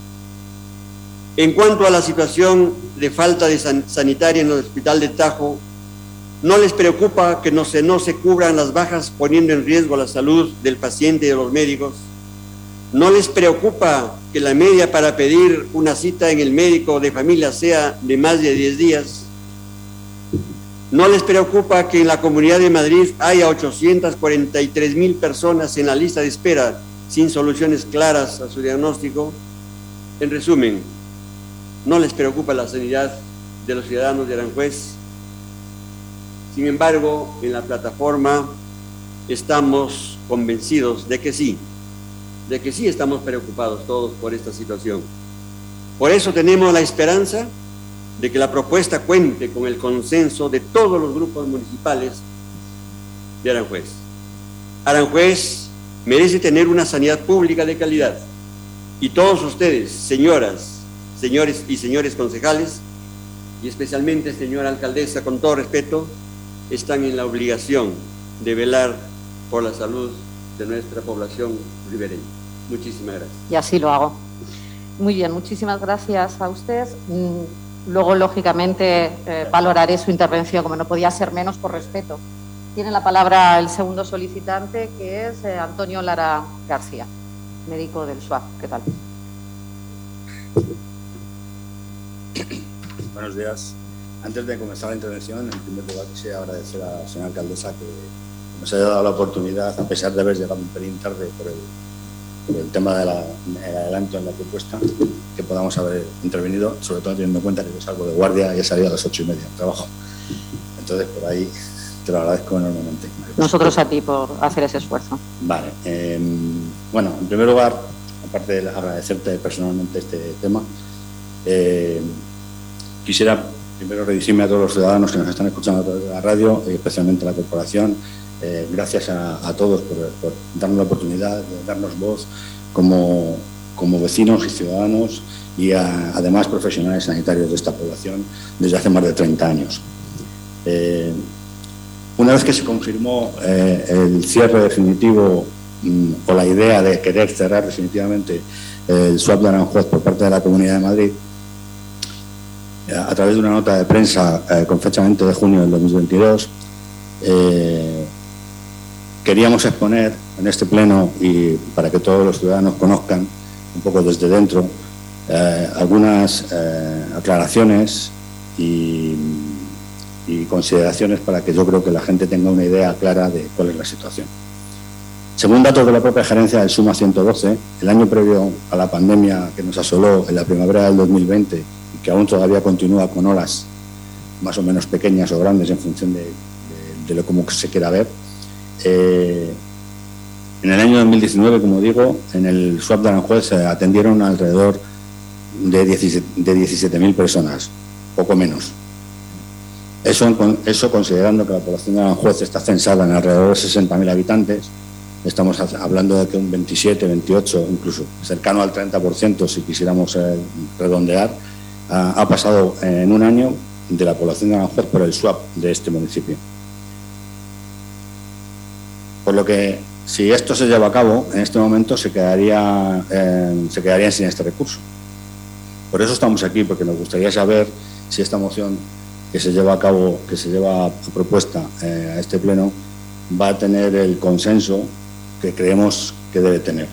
En cuanto a la situación de falta de sanitaria en el hospital de Tajo, ¿no les preocupa que no se cubran las bajas poniendo en riesgo la salud del paciente y de los médicos? ¿No les preocupa que la media para pedir una cita en el médico de familia sea de más de 10 días? ¿No les preocupa que en la Comunidad de Madrid haya 843,000 personas en la lista de espera sin soluciones claras a su diagnóstico? En resumen, ¿no les preocupa la sanidad de los ciudadanos de Aranjuez? Sin embargo, en la plataforma estamos convencidos de que sí estamos preocupados todos por esta situación. Por eso tenemos la esperanza de que la propuesta cuente con el consenso de todos los grupos municipales de Aranjuez. Aranjuez merece tener una sanidad pública de calidad y todos ustedes, señoras, señores y señores concejales, y especialmente señora alcaldesa, con todo respeto, están en la obligación de velar por la salud de nuestra población ribereña. Muchísimas gracias. Y así lo hago. Muy bien, muchísimas gracias a usted. Luego, lógicamente, valoraré su intervención, como no podía ser menos, por respeto. Tiene la palabra el segundo solicitante, que es Antonio Lara García, médico del SUAP. ¿Qué tal? Buenos días. Antes de comenzar la intervención, en primer lugar quisiera agradecer a la señora alcaldesa que nos haya dado la oportunidad, a pesar de haber llegado un pelín tarde por el tema del adelanto en la propuesta, que podamos haber intervenido, sobre todo teniendo en cuenta que yo salgo de guardia y he salido a las 8:30 de trabajo. Entonces, por ahí te lo agradezco enormemente. Nosotros a ti por hacer ese esfuerzo. Vale. Bueno, en primer lugar, aparte de agradecerte personalmente este tema, quisiera primero redirigirme a todos los ciudadanos que nos están escuchando a través de la radio y especialmente a la corporación. Gracias a todos por darnos la oportunidad de darnos voz como vecinos y ciudadanos y además profesionales sanitarios de esta población desde hace más de 30 años. Una vez que se confirmó el cierre definitivo o la idea de querer cerrar definitivamente el SUAP de Aranjuez por parte de la Comunidad de Madrid, a través de una nota de prensa con fecha 20 de junio del 2022, queríamos exponer en este pleno y para que todos los ciudadanos conozcan un poco desde dentro algunas aclaraciones y consideraciones para que yo creo que la gente tenga una idea clara de cuál es la situación. Según datos de la propia gerencia del SUMA 112, el año previo a la pandemia que nos asoló en la primavera del 2020 y que aún todavía continúa con olas más o menos pequeñas o grandes en función de lo como se quiera ver, en el año 2019, como digo, en el SUAP de Aranjuez se atendieron alrededor de 17.000 personas, poco menos. Eso considerando que la población de Aranjuez está censada en alrededor de 60.000 habitantes, estamos hablando de que un 27, 28, incluso cercano al 30%, si quisiéramos redondear, ha pasado en un año de la población de Aranjuez por el SUAP de este municipio. Por lo que, si esto se lleva a cabo, en este momento se quedarían sin este recurso. Por eso estamos aquí, porque nos gustaría saber si esta moción que se lleva a cabo, que se lleva a propuesta a este pleno, va a tener el consenso que creemos que debe tener.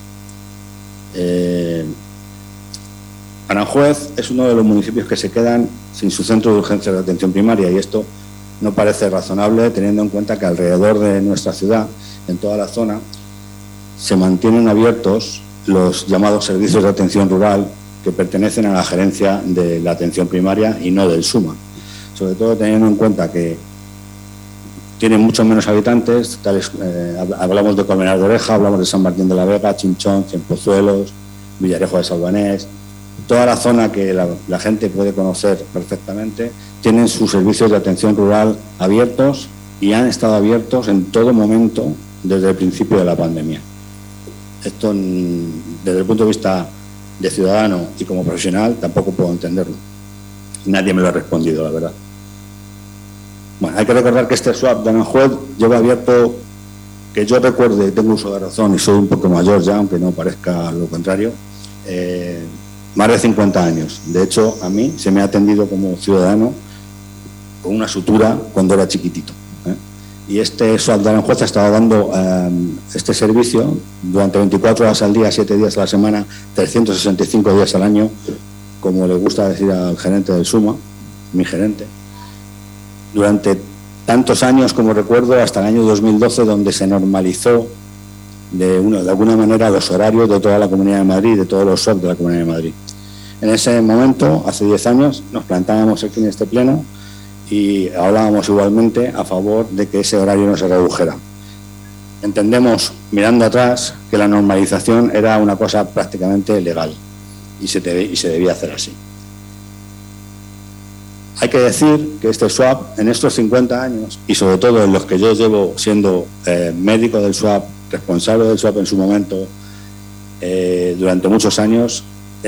Aranjuez es uno de los municipios que se quedan sin su centro de urgencias de atención primaria y esto no parece razonable teniendo en cuenta que alrededor de nuestra ciudad, en toda la zona, se mantienen abiertos los llamados servicios de atención rural que pertenecen a la gerencia de la atención primaria y no del SUMA. Sobre todo teniendo en cuenta que tienen muchos menos habitantes, hablamos de Colmenar de Oreja, hablamos de San Martín de la Vega, Chinchón, Cienpozuelos, Villarejo de Salvanés, toda la zona que la gente puede conocer perfectamente, tienen sus servicios de atención rural abiertos y han estado abiertos en todo momento desde el principio de la pandemia. Esto, desde el punto de vista de ciudadano y como profesional, tampoco puedo entenderlo. Nadie me lo ha respondido, la verdad. Bueno, hay que recordar que este swap de Aranjuez lleva abierto, que yo recuerde, tengo uso de razón y soy un poco mayor ya, aunque no parezca lo contrario, más de 50 años. De hecho, a mí se me ha atendido como ciudadano con una sutura cuando era chiquitito. Y este swap de Aranjuez ha estado dando este servicio durante 24 horas al día, 7 días a la semana, 365 días al año, como le gusta decir al gerente del SUMA, mi gerente, durante tantos años como recuerdo, hasta el año 2012, donde se normalizó de alguna manera los horarios de toda la Comunidad de Madrid, de todos los SWAP de la Comunidad de Madrid. En ese momento, hace 10 años, nos plantábamos aquí en este pleno y hablábamos igualmente a favor de que ese horario no se redujera. Entendemos, mirando atrás, que la normalización era una cosa prácticamente legal y se debía hacer así. Hay que decir que este swap, en estos 50 años, y sobre todo en los que yo llevo siendo médico del swap, responsable del swap en su momento, durante muchos años,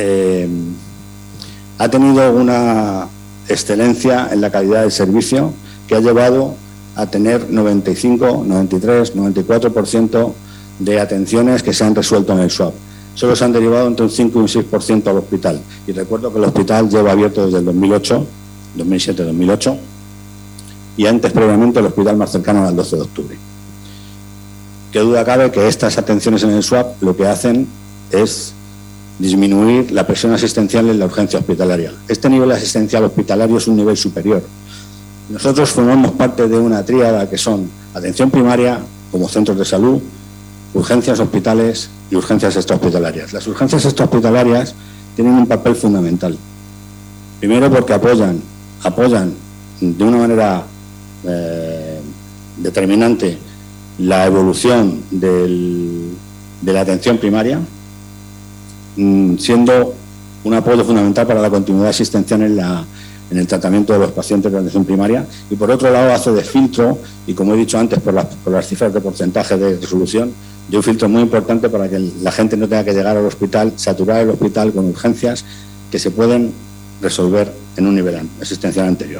ha tenido una excelencia en la calidad del servicio que ha llevado a tener 95, 93, 94% de atenciones que se han resuelto en el swap. Solo se han derivado entre un 5 y un 6% al hospital. Y recuerdo que el hospital lleva abierto desde el 2007-2008, y antes, previamente, el hospital más cercano al 12 de octubre. Qué duda cabe que estas atenciones en el swap lo que hacen es disminuir la presión asistencial en la urgencia hospitalaria. Este nivel asistencial hospitalario es un nivel superior. Nosotros formamos parte de una tríada que son atención primaria, como centros de salud, urgencias hospitales y urgencias extrahospitalarias. Las urgencias extrahospitalarias tienen un papel fundamental. Primero porque apoyan de una manera determinante la evolución de la atención primaria, siendo un apoyo fundamental para la continuidad asistencial en el tratamiento de los pacientes de atención primaria, y por otro lado hace de filtro, y como he dicho antes por las cifras de porcentaje de resolución, de un filtro muy importante para que la gente no tenga que llegar al hospital, saturar el hospital con urgencias que se pueden resolver en un nivel asistencial anterior.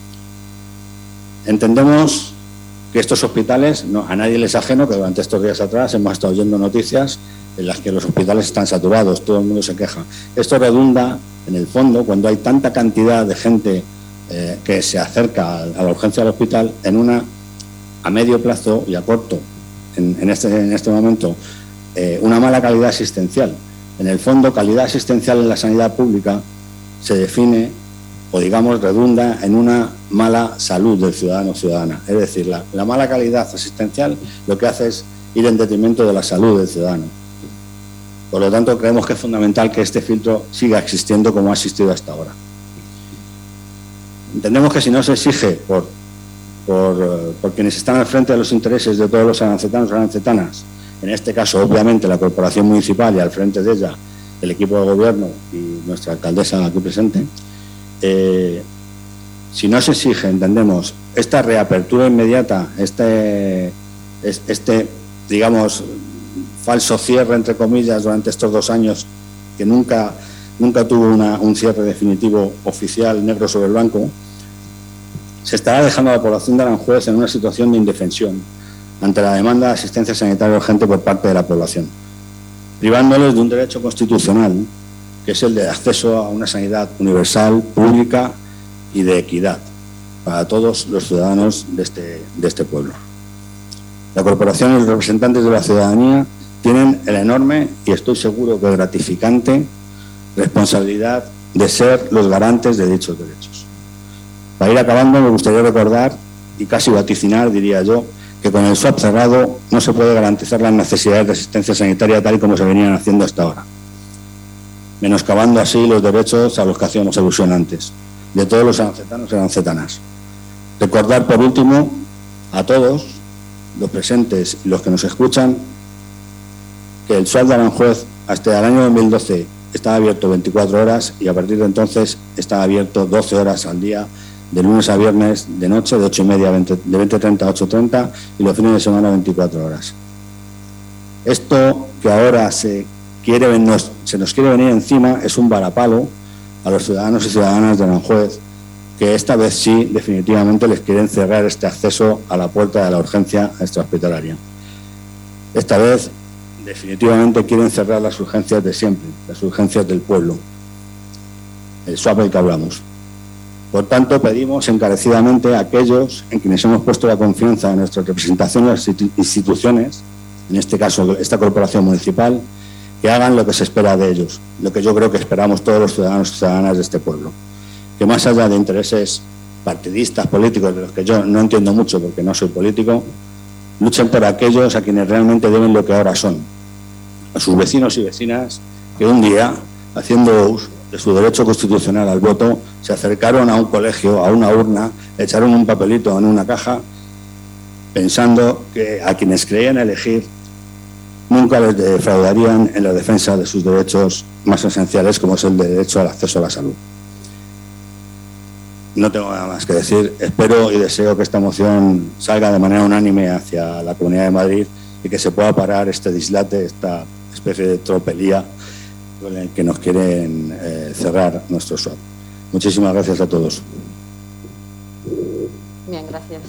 Entendemos que estos hospitales, a nadie les es ajeno que durante estos días atrás hemos estado oyendo noticias en las que los hospitales están saturados, todo el mundo se queja. Esto redunda, en el fondo, cuando hay tanta cantidad de gente que se acerca a la urgencia del hospital, a medio plazo y a corto, en este momento, una mala calidad asistencial. En el fondo, calidad asistencial en la sanidad pública se define, o digamos, redunda en una mala salud del ciudadano o ciudadana. Es decir, la mala calidad asistencial lo que hace es ir en detrimento de la salud del ciudadano. Por lo tanto, creemos que es fundamental que este filtro siga existiendo como ha existido hasta ahora. Entendemos que si no se exige por quienes están al frente de los intereses de todos los arancetanos y arancetanas, en este caso, obviamente, la corporación municipal y al frente de ella el equipo de gobierno y nuestra alcaldesa aquí presente, si no se exige, entendemos, esta reapertura inmediata, digamos, falso cierre, entre comillas, durante estos 2 años, que nunca tuvo un cierre definitivo oficial negro sobre blanco, se estará dejando a la población de Aranjuez en una situación de indefensión ante la demanda de asistencia sanitaria urgente por parte de la población, privándoles de un derecho constitucional, que es el de acceso a una sanidad universal, pública y de equidad para todos los ciudadanos de este pueblo. La corporación y los representantes de la ciudadanía tienen el enorme, y estoy seguro que gratificante, responsabilidad de ser los garantes de dichos derechos. Para ir acabando, me gustaría recordar, y casi vaticinar, diría yo, que con el swap cerrado no se puede garantizar las necesidades de asistencia sanitaria tal y como se venían haciendo hasta ahora, menoscabando así los derechos a los que hacíamos alusión antes, de todos los arancetanos y arancetanas. Recordar, por último, a todos los presentes y los que nos escuchan, que el swap de Aranjuez hasta el año 2012 estaba abierto 24 horas y a partir de entonces está abierto 12 horas al día, de lunes a viernes, de noche, de 8:30 de 20:30 a 8:30 y los fines de semana 24 horas. Esto que ahora se nos quiere venir encima es un varapalo a los ciudadanos y ciudadanas de Aranjuez que esta vez sí, definitivamente, les quieren cerrar este acceso a la puerta de la urgencia extrahospitalaria. Esta vez, definitivamente, quieren cerrar las urgencias de siempre, las urgencias del pueblo, el SWAP del que hablamos. Por tanto, pedimos encarecidamente a aquellos en quienes hemos puesto la confianza en nuestra representación en las instituciones, en este caso esta corporación municipal, que hagan lo que se espera de ellos, lo que yo creo que esperamos todos los ciudadanos y ciudadanas de este pueblo. Que más allá de intereses partidistas, políticos, de los que yo no entiendo mucho porque no soy político, luchen por aquellos a quienes realmente deben lo que ahora son, a sus vecinos y vecinas que un día, haciendo uso de su derecho constitucional al voto, se acercaron a un colegio, a una urna, echaron un papelito en una caja, pensando que a quienes creían elegir nunca les defraudarían en la defensa de sus derechos más esenciales, como es el derecho al acceso a la salud. No tengo nada más que decir. Espero y deseo que esta moción salga de manera unánime hacia la Comunidad de Madrid y que se pueda parar este dislate, esta especie de tropelía con el que nos quieren cerrar nuestro SWAP. Muchísimas gracias a todos. Bien, gracias.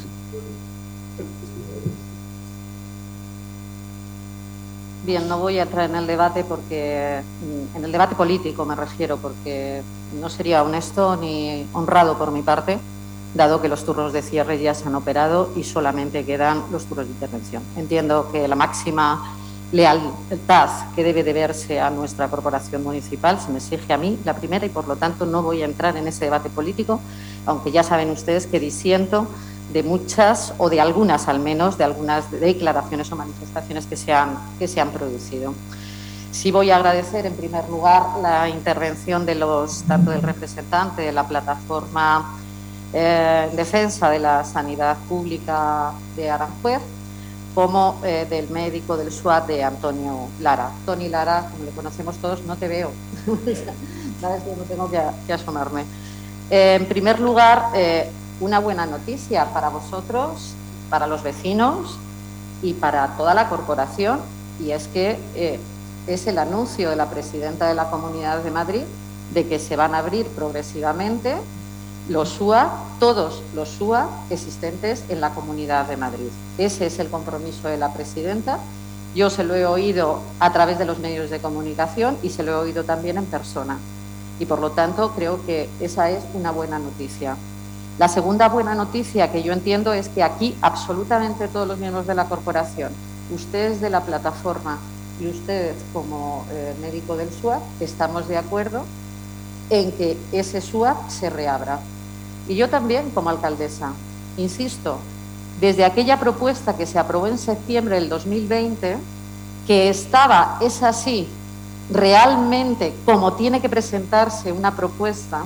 Bien, no voy a entrar en el debate porque, en el debate político me refiero, porque no sería honesto ni honrado por mi parte, dado que los turnos de cierre ya se han operado y solamente quedan los turnos de intervención. Entiendo que la máxima lealtad que debe deberse a nuestra corporación municipal se me exige a mí, la primera, y por lo tanto no voy a entrar en ese debate político, aunque ya saben ustedes que disiento de muchas, o de algunas al menos, de algunas declaraciones o manifestaciones que se han producido. Sí voy a agradecer en primer lugar la intervención de tanto del representante de la plataforma en defensa de la sanidad pública de Aranjuez, como del médico del SWAT de Antonio Lara. Tony Lara, como le conocemos todos, no te veo. Sabes que no tengo que asomarme. En primer lugar, una buena noticia para vosotros, para los vecinos y para toda la corporación, y es que es el anuncio de la presidenta de la Comunidad de Madrid de que se van a abrir progresivamente los SUA, todos los SUA existentes en la Comunidad de Madrid. Ese es el compromiso de la presidenta. Yo se lo he oído a través de los medios de comunicación y se lo he oído también en persona. Y por lo tanto creo que esa es una buena noticia. La segunda buena noticia que yo entiendo es que aquí absolutamente todos los miembros de la corporación, ustedes de la plataforma y ustedes como médico del SUAP, estamos de acuerdo en que ese SUAP se reabra. Y yo también como alcaldesa, insisto, desde aquella propuesta que se aprobó en septiembre del 2020, que estaba, es así, realmente como tiene que presentarse una propuesta,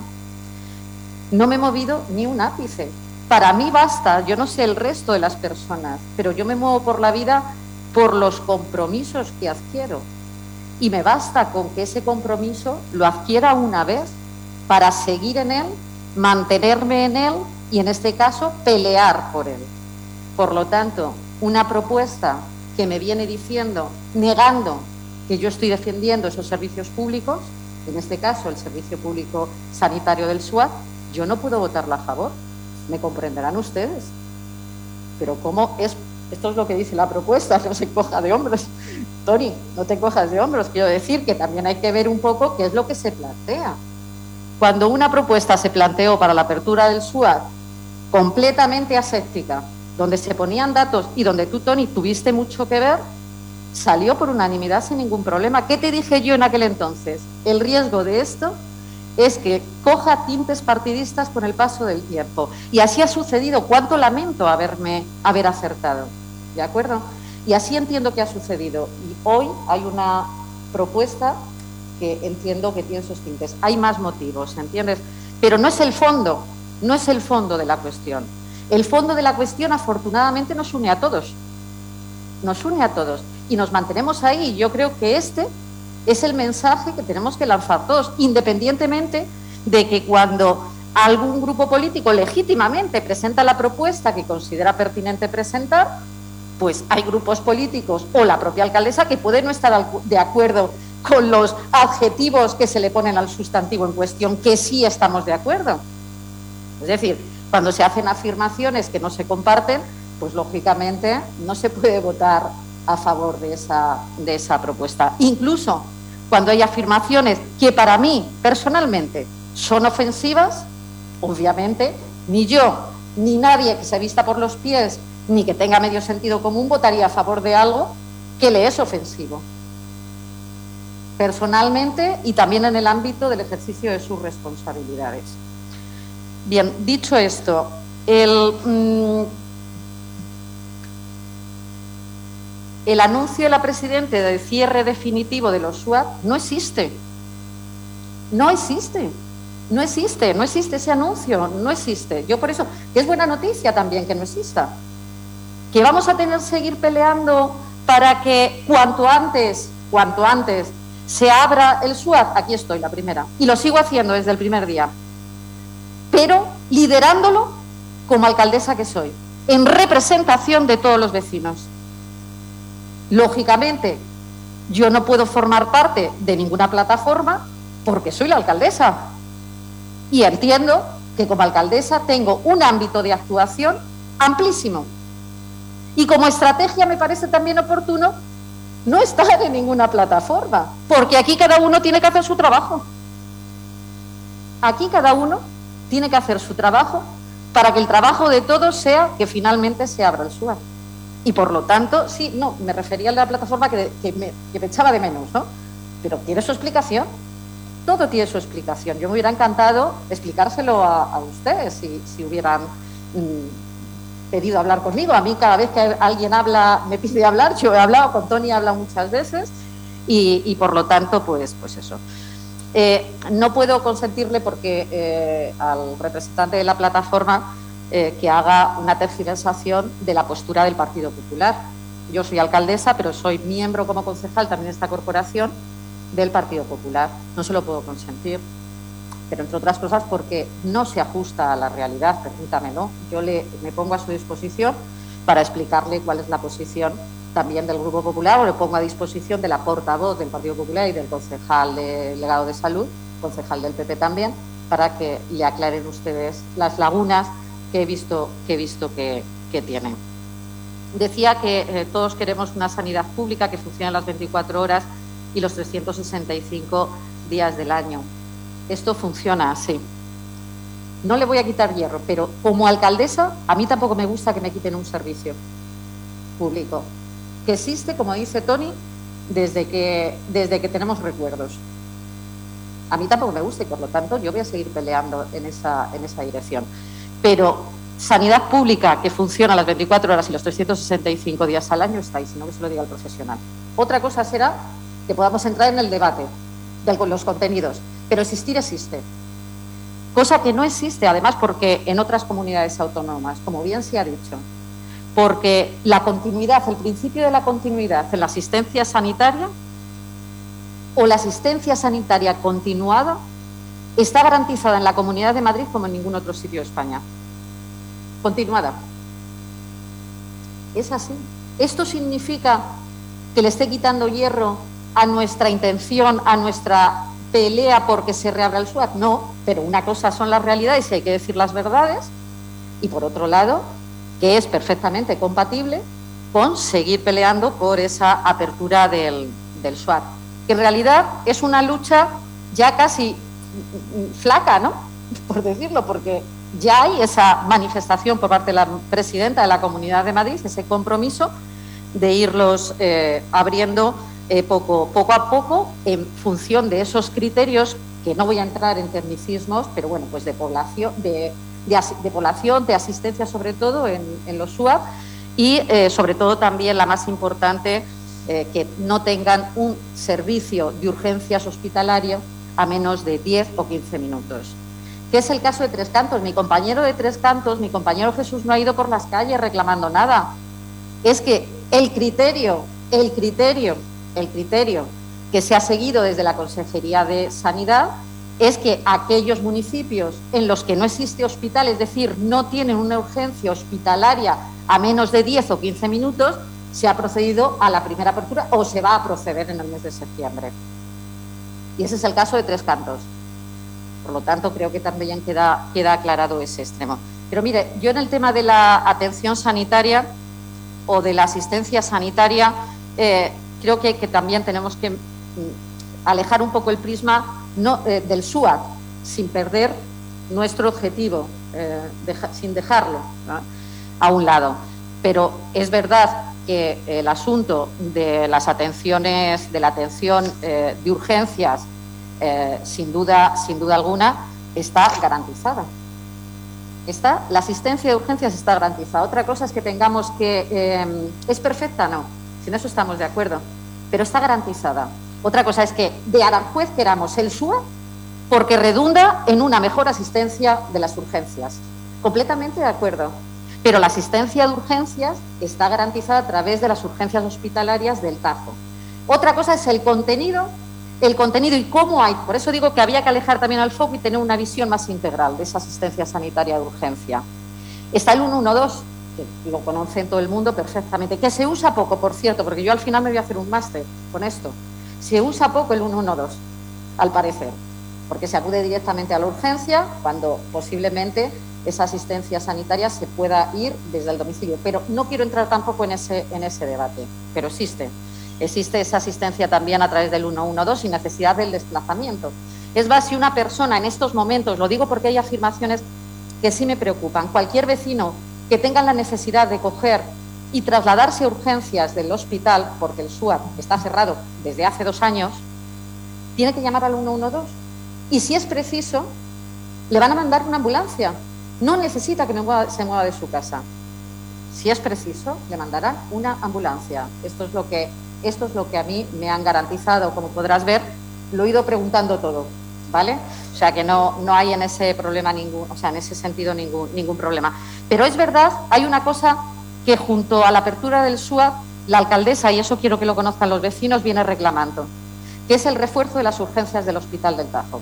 no me he movido ni un ápice. Para mí basta, yo no sé el resto de las personas, pero yo me muevo por la vida por los compromisos que adquiero. Y me basta con que ese compromiso lo adquiera una vez para seguir en él, mantenerme en él y, en este caso, pelear por él. Por lo tanto, una propuesta que me viene diciendo, negando que yo estoy defendiendo esos servicios públicos, en este caso el servicio público sanitario del SUAP, yo no puedo votarla a favor, me comprenderán ustedes. Pero ¿cómo es? Esto es lo que dice la propuesta, no se coja de hombros. Tony, no te cojas de hombros. Quiero decir que también hay que ver un poco qué es lo que se plantea. Cuando una propuesta se planteó para la apertura del SUAP completamente aséptica, donde se ponían datos y donde tú, Tony, tuviste mucho que ver, salió por unanimidad sin ningún problema. ¿Qué te dije yo en aquel entonces? El riesgo de esto es que coja tintes partidistas con el paso del tiempo. Y así ha sucedido. Cuánto lamento haber acertado. ¿De acuerdo? Y así entiendo que ha sucedido. Y hoy hay una propuesta que entiendo que tiene esos tintes. Hay más motivos, ¿entiendes? Pero no es el fondo, no es el fondo de la cuestión. El fondo de la cuestión, afortunadamente, nos une a todos. Nos une a todos. Y nos mantenemos ahí. Yo creo que este es el mensaje que tenemos que lanzar todos, independientemente de que cuando algún grupo político legítimamente presenta la propuesta que considera pertinente presentar, pues hay grupos políticos o la propia alcaldesa que puede no estar de acuerdo con los adjetivos que se le ponen al sustantivo en cuestión, que sí estamos de acuerdo. Es decir, cuando se hacen afirmaciones que no se comparten, pues lógicamente no se puede votar a favor de esa propuesta. Incluso cuando hay afirmaciones que para mí, personalmente, son ofensivas, obviamente, ni yo, ni nadie que se vista por los pies, ni que tenga medio sentido común, votaría a favor de algo que le es ofensivo. Personalmente y también en el ámbito del ejercicio de sus responsabilidades. Bien, dicho esto, el anuncio de la Presidenta del cierre definitivo de los SUAP no existe. No existe. No existe, no existe ese anuncio, no existe. Yo por eso, que es buena noticia también que no exista. Que vamos a tener que seguir peleando para que cuanto antes se abra el SUAP, aquí estoy, la primera. Y lo sigo haciendo desde el primer día. Pero liderándolo como alcaldesa que soy, en representación de todos los vecinos. Lógicamente, yo no puedo formar parte de ninguna plataforma porque soy la alcaldesa. Y entiendo que como alcaldesa tengo un ámbito de actuación amplísimo. Y como estrategia me parece también oportuno no estar en ninguna plataforma, porque aquí cada uno tiene que hacer su trabajo. Aquí cada uno tiene que hacer su trabajo para que el trabajo de todos sea que finalmente se abra el SUAP. Y por lo tanto, sí, no, me refería a la plataforma que me echaba de menos, ¿no? Pero tiene su explicación. Todo tiene su explicación. Yo me hubiera encantado explicárselo a ustedes si hubieran pedido hablar conmigo. A mí cada vez que alguien habla, me pide hablar, yo he hablado, con Tony he hablado muchas veces y por lo tanto, pues eso. No puedo consentirle porque al representante de la plataforma que haga una tergiversación de la postura del Partido Popular. Yo soy alcaldesa, pero soy miembro como concejal también de esta corporación del Partido Popular. No se lo puedo consentir, pero entre otras cosas porque no se ajusta a la realidad, permítamelo. Yo me pongo a su disposición para explicarle cuál es la posición también del Grupo Popular, o le pongo a disposición de la portavoz del Partido Popular y del concejal delegado de Salud, concejal del PP también, para que le aclaren ustedes las lagunas que he visto que tienen. Decía que todos queremos una sanidad pública que funcione las 24 horas y los 365 días del año. Esto funciona así. No le voy a quitar hierro, pero como alcaldesa, a mí tampoco me gusta que me quiten un servicio público, que existe, como dice Tony, desde que tenemos recuerdos. A mí tampoco me gusta y, por lo tanto, yo voy a seguir peleando en esa dirección. Pero sanidad pública que funciona las 24 horas y los 365 días al año está ahí, sino que se lo diga el profesional. Otra cosa será que podamos entrar en el debate de los contenidos, pero existir existe. Cosa que no existe, además, porque en otras comunidades autónomas, como bien se ha dicho, porque la continuidad, el principio de la continuidad en la asistencia sanitaria o la asistencia sanitaria continuada está garantizada en la Comunidad de Madrid como en ningún otro sitio de España. Continuada. Es así. ¿Esto significa que le esté quitando hierro a nuestra intención, a nuestra pelea porque se reabra el SUAP? No, pero una cosa son las realidades y hay que decir las verdades, y por otro lado, que es perfectamente compatible con seguir peleando por esa apertura del SUAP, que en realidad es una lucha ya casi flaca, ¿no?, por decirlo, porque ya hay esa manifestación por parte de la presidenta de la Comunidad de Madrid, ese compromiso de irlos abriendo poco a poco en función de esos criterios, que no voy a entrar en tecnicismos, pero bueno, pues de población, de asistencia sobre todo en los SUAP y sobre todo también la más importante, que no tengan un servicio de urgencias hospitalario a menos de 10 o 15 minutos. Que es el caso de Tres Cantos. Mi compañero de Tres Cantos, mi compañero Jesús, no ha ido por las calles reclamando nada. Es que el criterio que se ha seguido desde la Consejería de Sanidad es que aquellos municipios en los que no existe hospital, es decir, no tienen una urgencia hospitalaria a menos de 10 o 15 minutos, se ha procedido a la primera apertura o se va a proceder en el mes de septiembre. Y ese es el caso de Tres Cantos. Por lo tanto, creo que también queda aclarado ese extremo. Pero mire, yo en el tema de la atención sanitaria o de la asistencia sanitaria, creo que también tenemos que alejar un poco el prisma del SUAT, sin perder nuestro objetivo, sin dejarlo, ¿no?, a un lado. Pero es verdad que el asunto de las atenciones, de la atención de urgencias, sin duda alguna, está garantizada. La asistencia de urgencias está garantizada. Otra cosa es que tengamos que... ¿es perfecta? No. Si en eso estamos de acuerdo. Pero está garantizada. Otra cosa es que de Aranjuez queramos el SUA porque redunda en una mejor asistencia de las urgencias. Completamente de acuerdo. Pero la asistencia de urgencias está garantizada a través de las urgencias hospitalarias del Tajo. Otra cosa es el contenido y cómo hay. Por eso digo que había que alejar también al foco y tener una visión más integral de esa asistencia sanitaria de urgencia. Está el 112, que lo conoce todo el mundo perfectamente, que se usa poco, por cierto, porque yo al final me voy a hacer un máster con esto. Se usa poco el 112, al parecer, porque se acude directamente a la urgencia cuando posiblemente esa asistencia sanitaria se pueda ir desde el domicilio. Pero no quiero entrar tampoco en ese debate, pero existe esa asistencia también a través del 112 sin necesidad del desplazamiento. Es más, si una persona en estos momentos, lo digo porque hay afirmaciones que sí me preocupan, cualquier vecino que tenga la necesidad de coger y trasladarse a urgencias del hospital, porque el SUAT está cerrado desde hace 2 años, tiene que llamar al 112 y si es preciso le van a mandar una ambulancia. No necesita que se mueva de su casa. Si es preciso, le mandarán una ambulancia. Esto es lo que a mí me han garantizado. Como podrás ver, lo he ido preguntando todo, ¿vale? O sea que no hay en ese problema en ese sentido ningún problema. Pero es verdad, hay una cosa que junto a la apertura del SUAT, la alcaldesa, y eso quiero que lo conozcan los vecinos, viene reclamando, que es el refuerzo de las urgencias del Hospital del Tajo.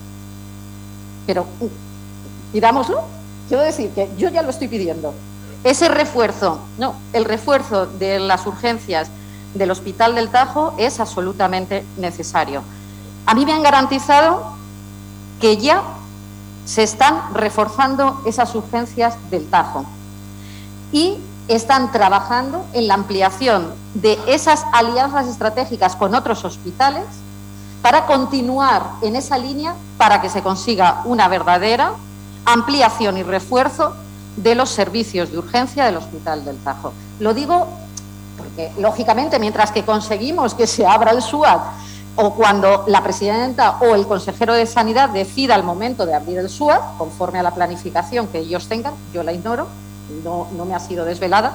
Pero, pidámoslo. Quiero decir que yo ya lo estoy pidiendo. Ese refuerzo, el refuerzo de las urgencias del Hospital del Tajo es absolutamente necesario. A mí me han garantizado que ya se están reforzando esas urgencias del Tajo y están trabajando en la ampliación de esas alianzas estratégicas con otros hospitales para continuar en esa línea para que se consiga una verdadera ampliación y refuerzo de los servicios de urgencia del Hospital del Tajo. Lo digo porque, lógicamente, mientras que conseguimos que se abra el SUAT o cuando la presidenta o el consejero de Sanidad decida el momento de abrir el SUAT, conforme a la planificación que ellos tengan, yo la ignoro, no me ha sido desvelada,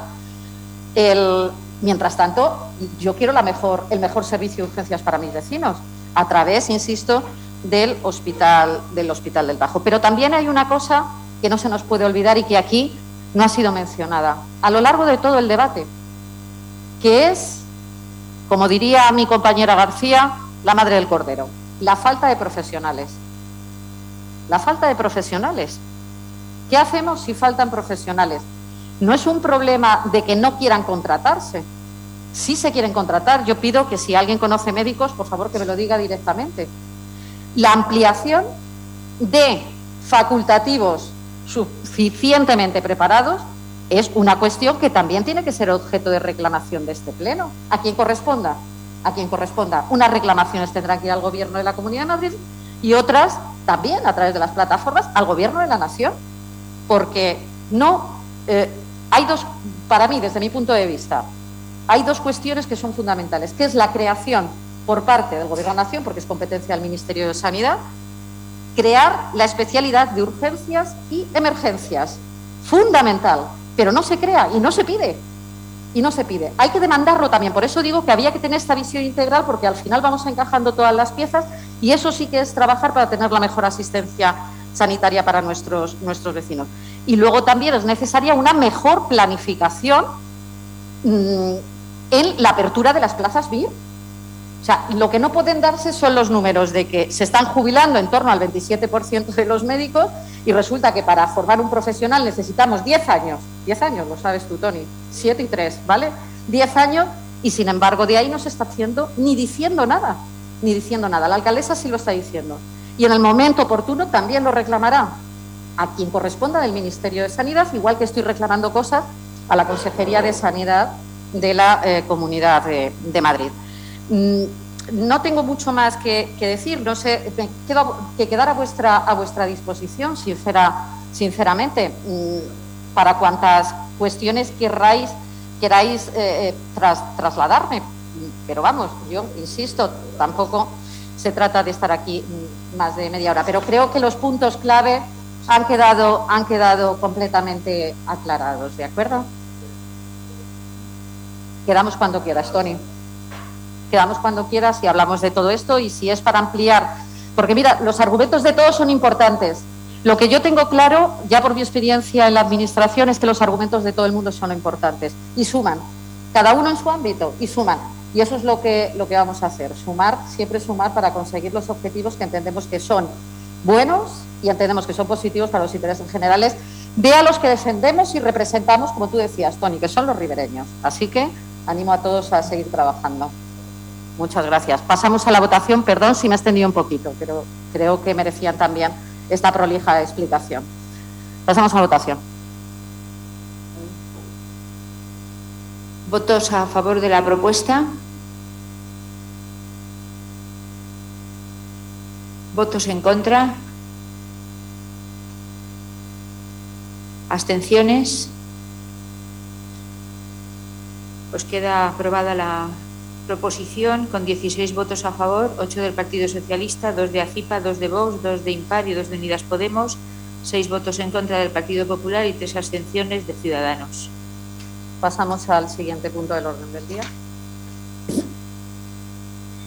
mientras tanto, yo quiero el mejor servicio de urgencias para mis vecinos, a través, insisto, del Hospital del Tajo. Pero también hay una cosa que no se nos puede olvidar y que aquí no ha sido mencionada a lo largo de todo el debate, que es, como diría mi compañera García, la madre del cordero, la falta de profesionales. La falta de profesionales. ¿Qué hacemos si faltan profesionales? No es un problema de que no quieran contratarse. Sí se quieren contratar. Yo pido que si alguien conoce médicos, por favor que me lo diga directamente. La ampliación de facultativos suficientemente preparados es una cuestión que también tiene que ser objeto de reclamación de este Pleno. A quien corresponda. Unas reclamaciones tendrán que ir al Gobierno de la Comunidad de Madrid y otras también a través de las plataformas al Gobierno de la Nación. Porque hay dos, para mí, desde mi punto de vista, hay dos cuestiones que son fundamentales, que es la creación por parte del Gobierno de la Nación, porque es competencia del Ministerio de Sanidad, crear la especialidad de urgencias y emergencias. Fundamental, pero no se crea y no se pide. Hay que demandarlo también. Por eso digo que había que tener esta visión integral, porque al final vamos encajando todas las piezas y eso sí que es trabajar para tener la mejor asistencia sanitaria para nuestros vecinos. Y luego también es necesaria una mejor planificación en la apertura de las plazas VIR. O sea, lo que no pueden darse son los números de que se están jubilando en torno al 27% de los médicos y resulta que para formar un profesional necesitamos 10 años. 10 años, lo sabes tú, Toni. 7 y 3, ¿vale? 10 años y, sin embargo, de ahí no se está haciendo ni diciendo nada. La alcaldesa sí lo está diciendo. y en el momento oportuno también lo reclamará a quien corresponda del Ministerio de Sanidad, igual que estoy reclamando cosas a la Consejería de Sanidad de la Comunidad de Madrid. No tengo mucho más que decir, no sé, que quedar a vuestra disposición, sinceramente, para cuantas cuestiones queráis trasladarme. Pero vamos, yo insisto, tampoco se trata de estar aquí más de media hora, pero creo que los puntos clave han quedado completamente aclarados, ¿de acuerdo? Quedamos cuando quieras, Toni. Quedamos cuando quieras y hablamos de todo esto, y si es para ampliar, porque mira, los argumentos de todos son importantes. Lo que yo tengo claro, ya por mi experiencia en la administración, es que los argumentos de todo el mundo son importantes y suman, cada uno en su ámbito, y suman. Y eso es lo que vamos a hacer, sumar, siempre sumar para conseguir los objetivos que entendemos que son buenos y entendemos que son positivos para los intereses generales de a los que defendemos y representamos, como tú decías, Toni, que son los ribereños. Así que animo a todos a seguir trabajando. Muchas gracias. Pasamos a la votación. Perdón si me he extendido un poquito, pero creo que merecían también esta prolija explicación. Pasamos a la votación. ¿Votos a favor de la propuesta? ¿Votos en contra? ¿Abstenciones? Pues queda aprobada la proposición con 16 votos a favor, 8 del Partido Socialista, 2 de ACIPA, 2 de Vox, 2 de Impar y 2 de Unidas Podemos, 6 votos en contra del Partido Popular y 3 abstenciones de Ciudadanos. Pasamos al siguiente punto del orden del día.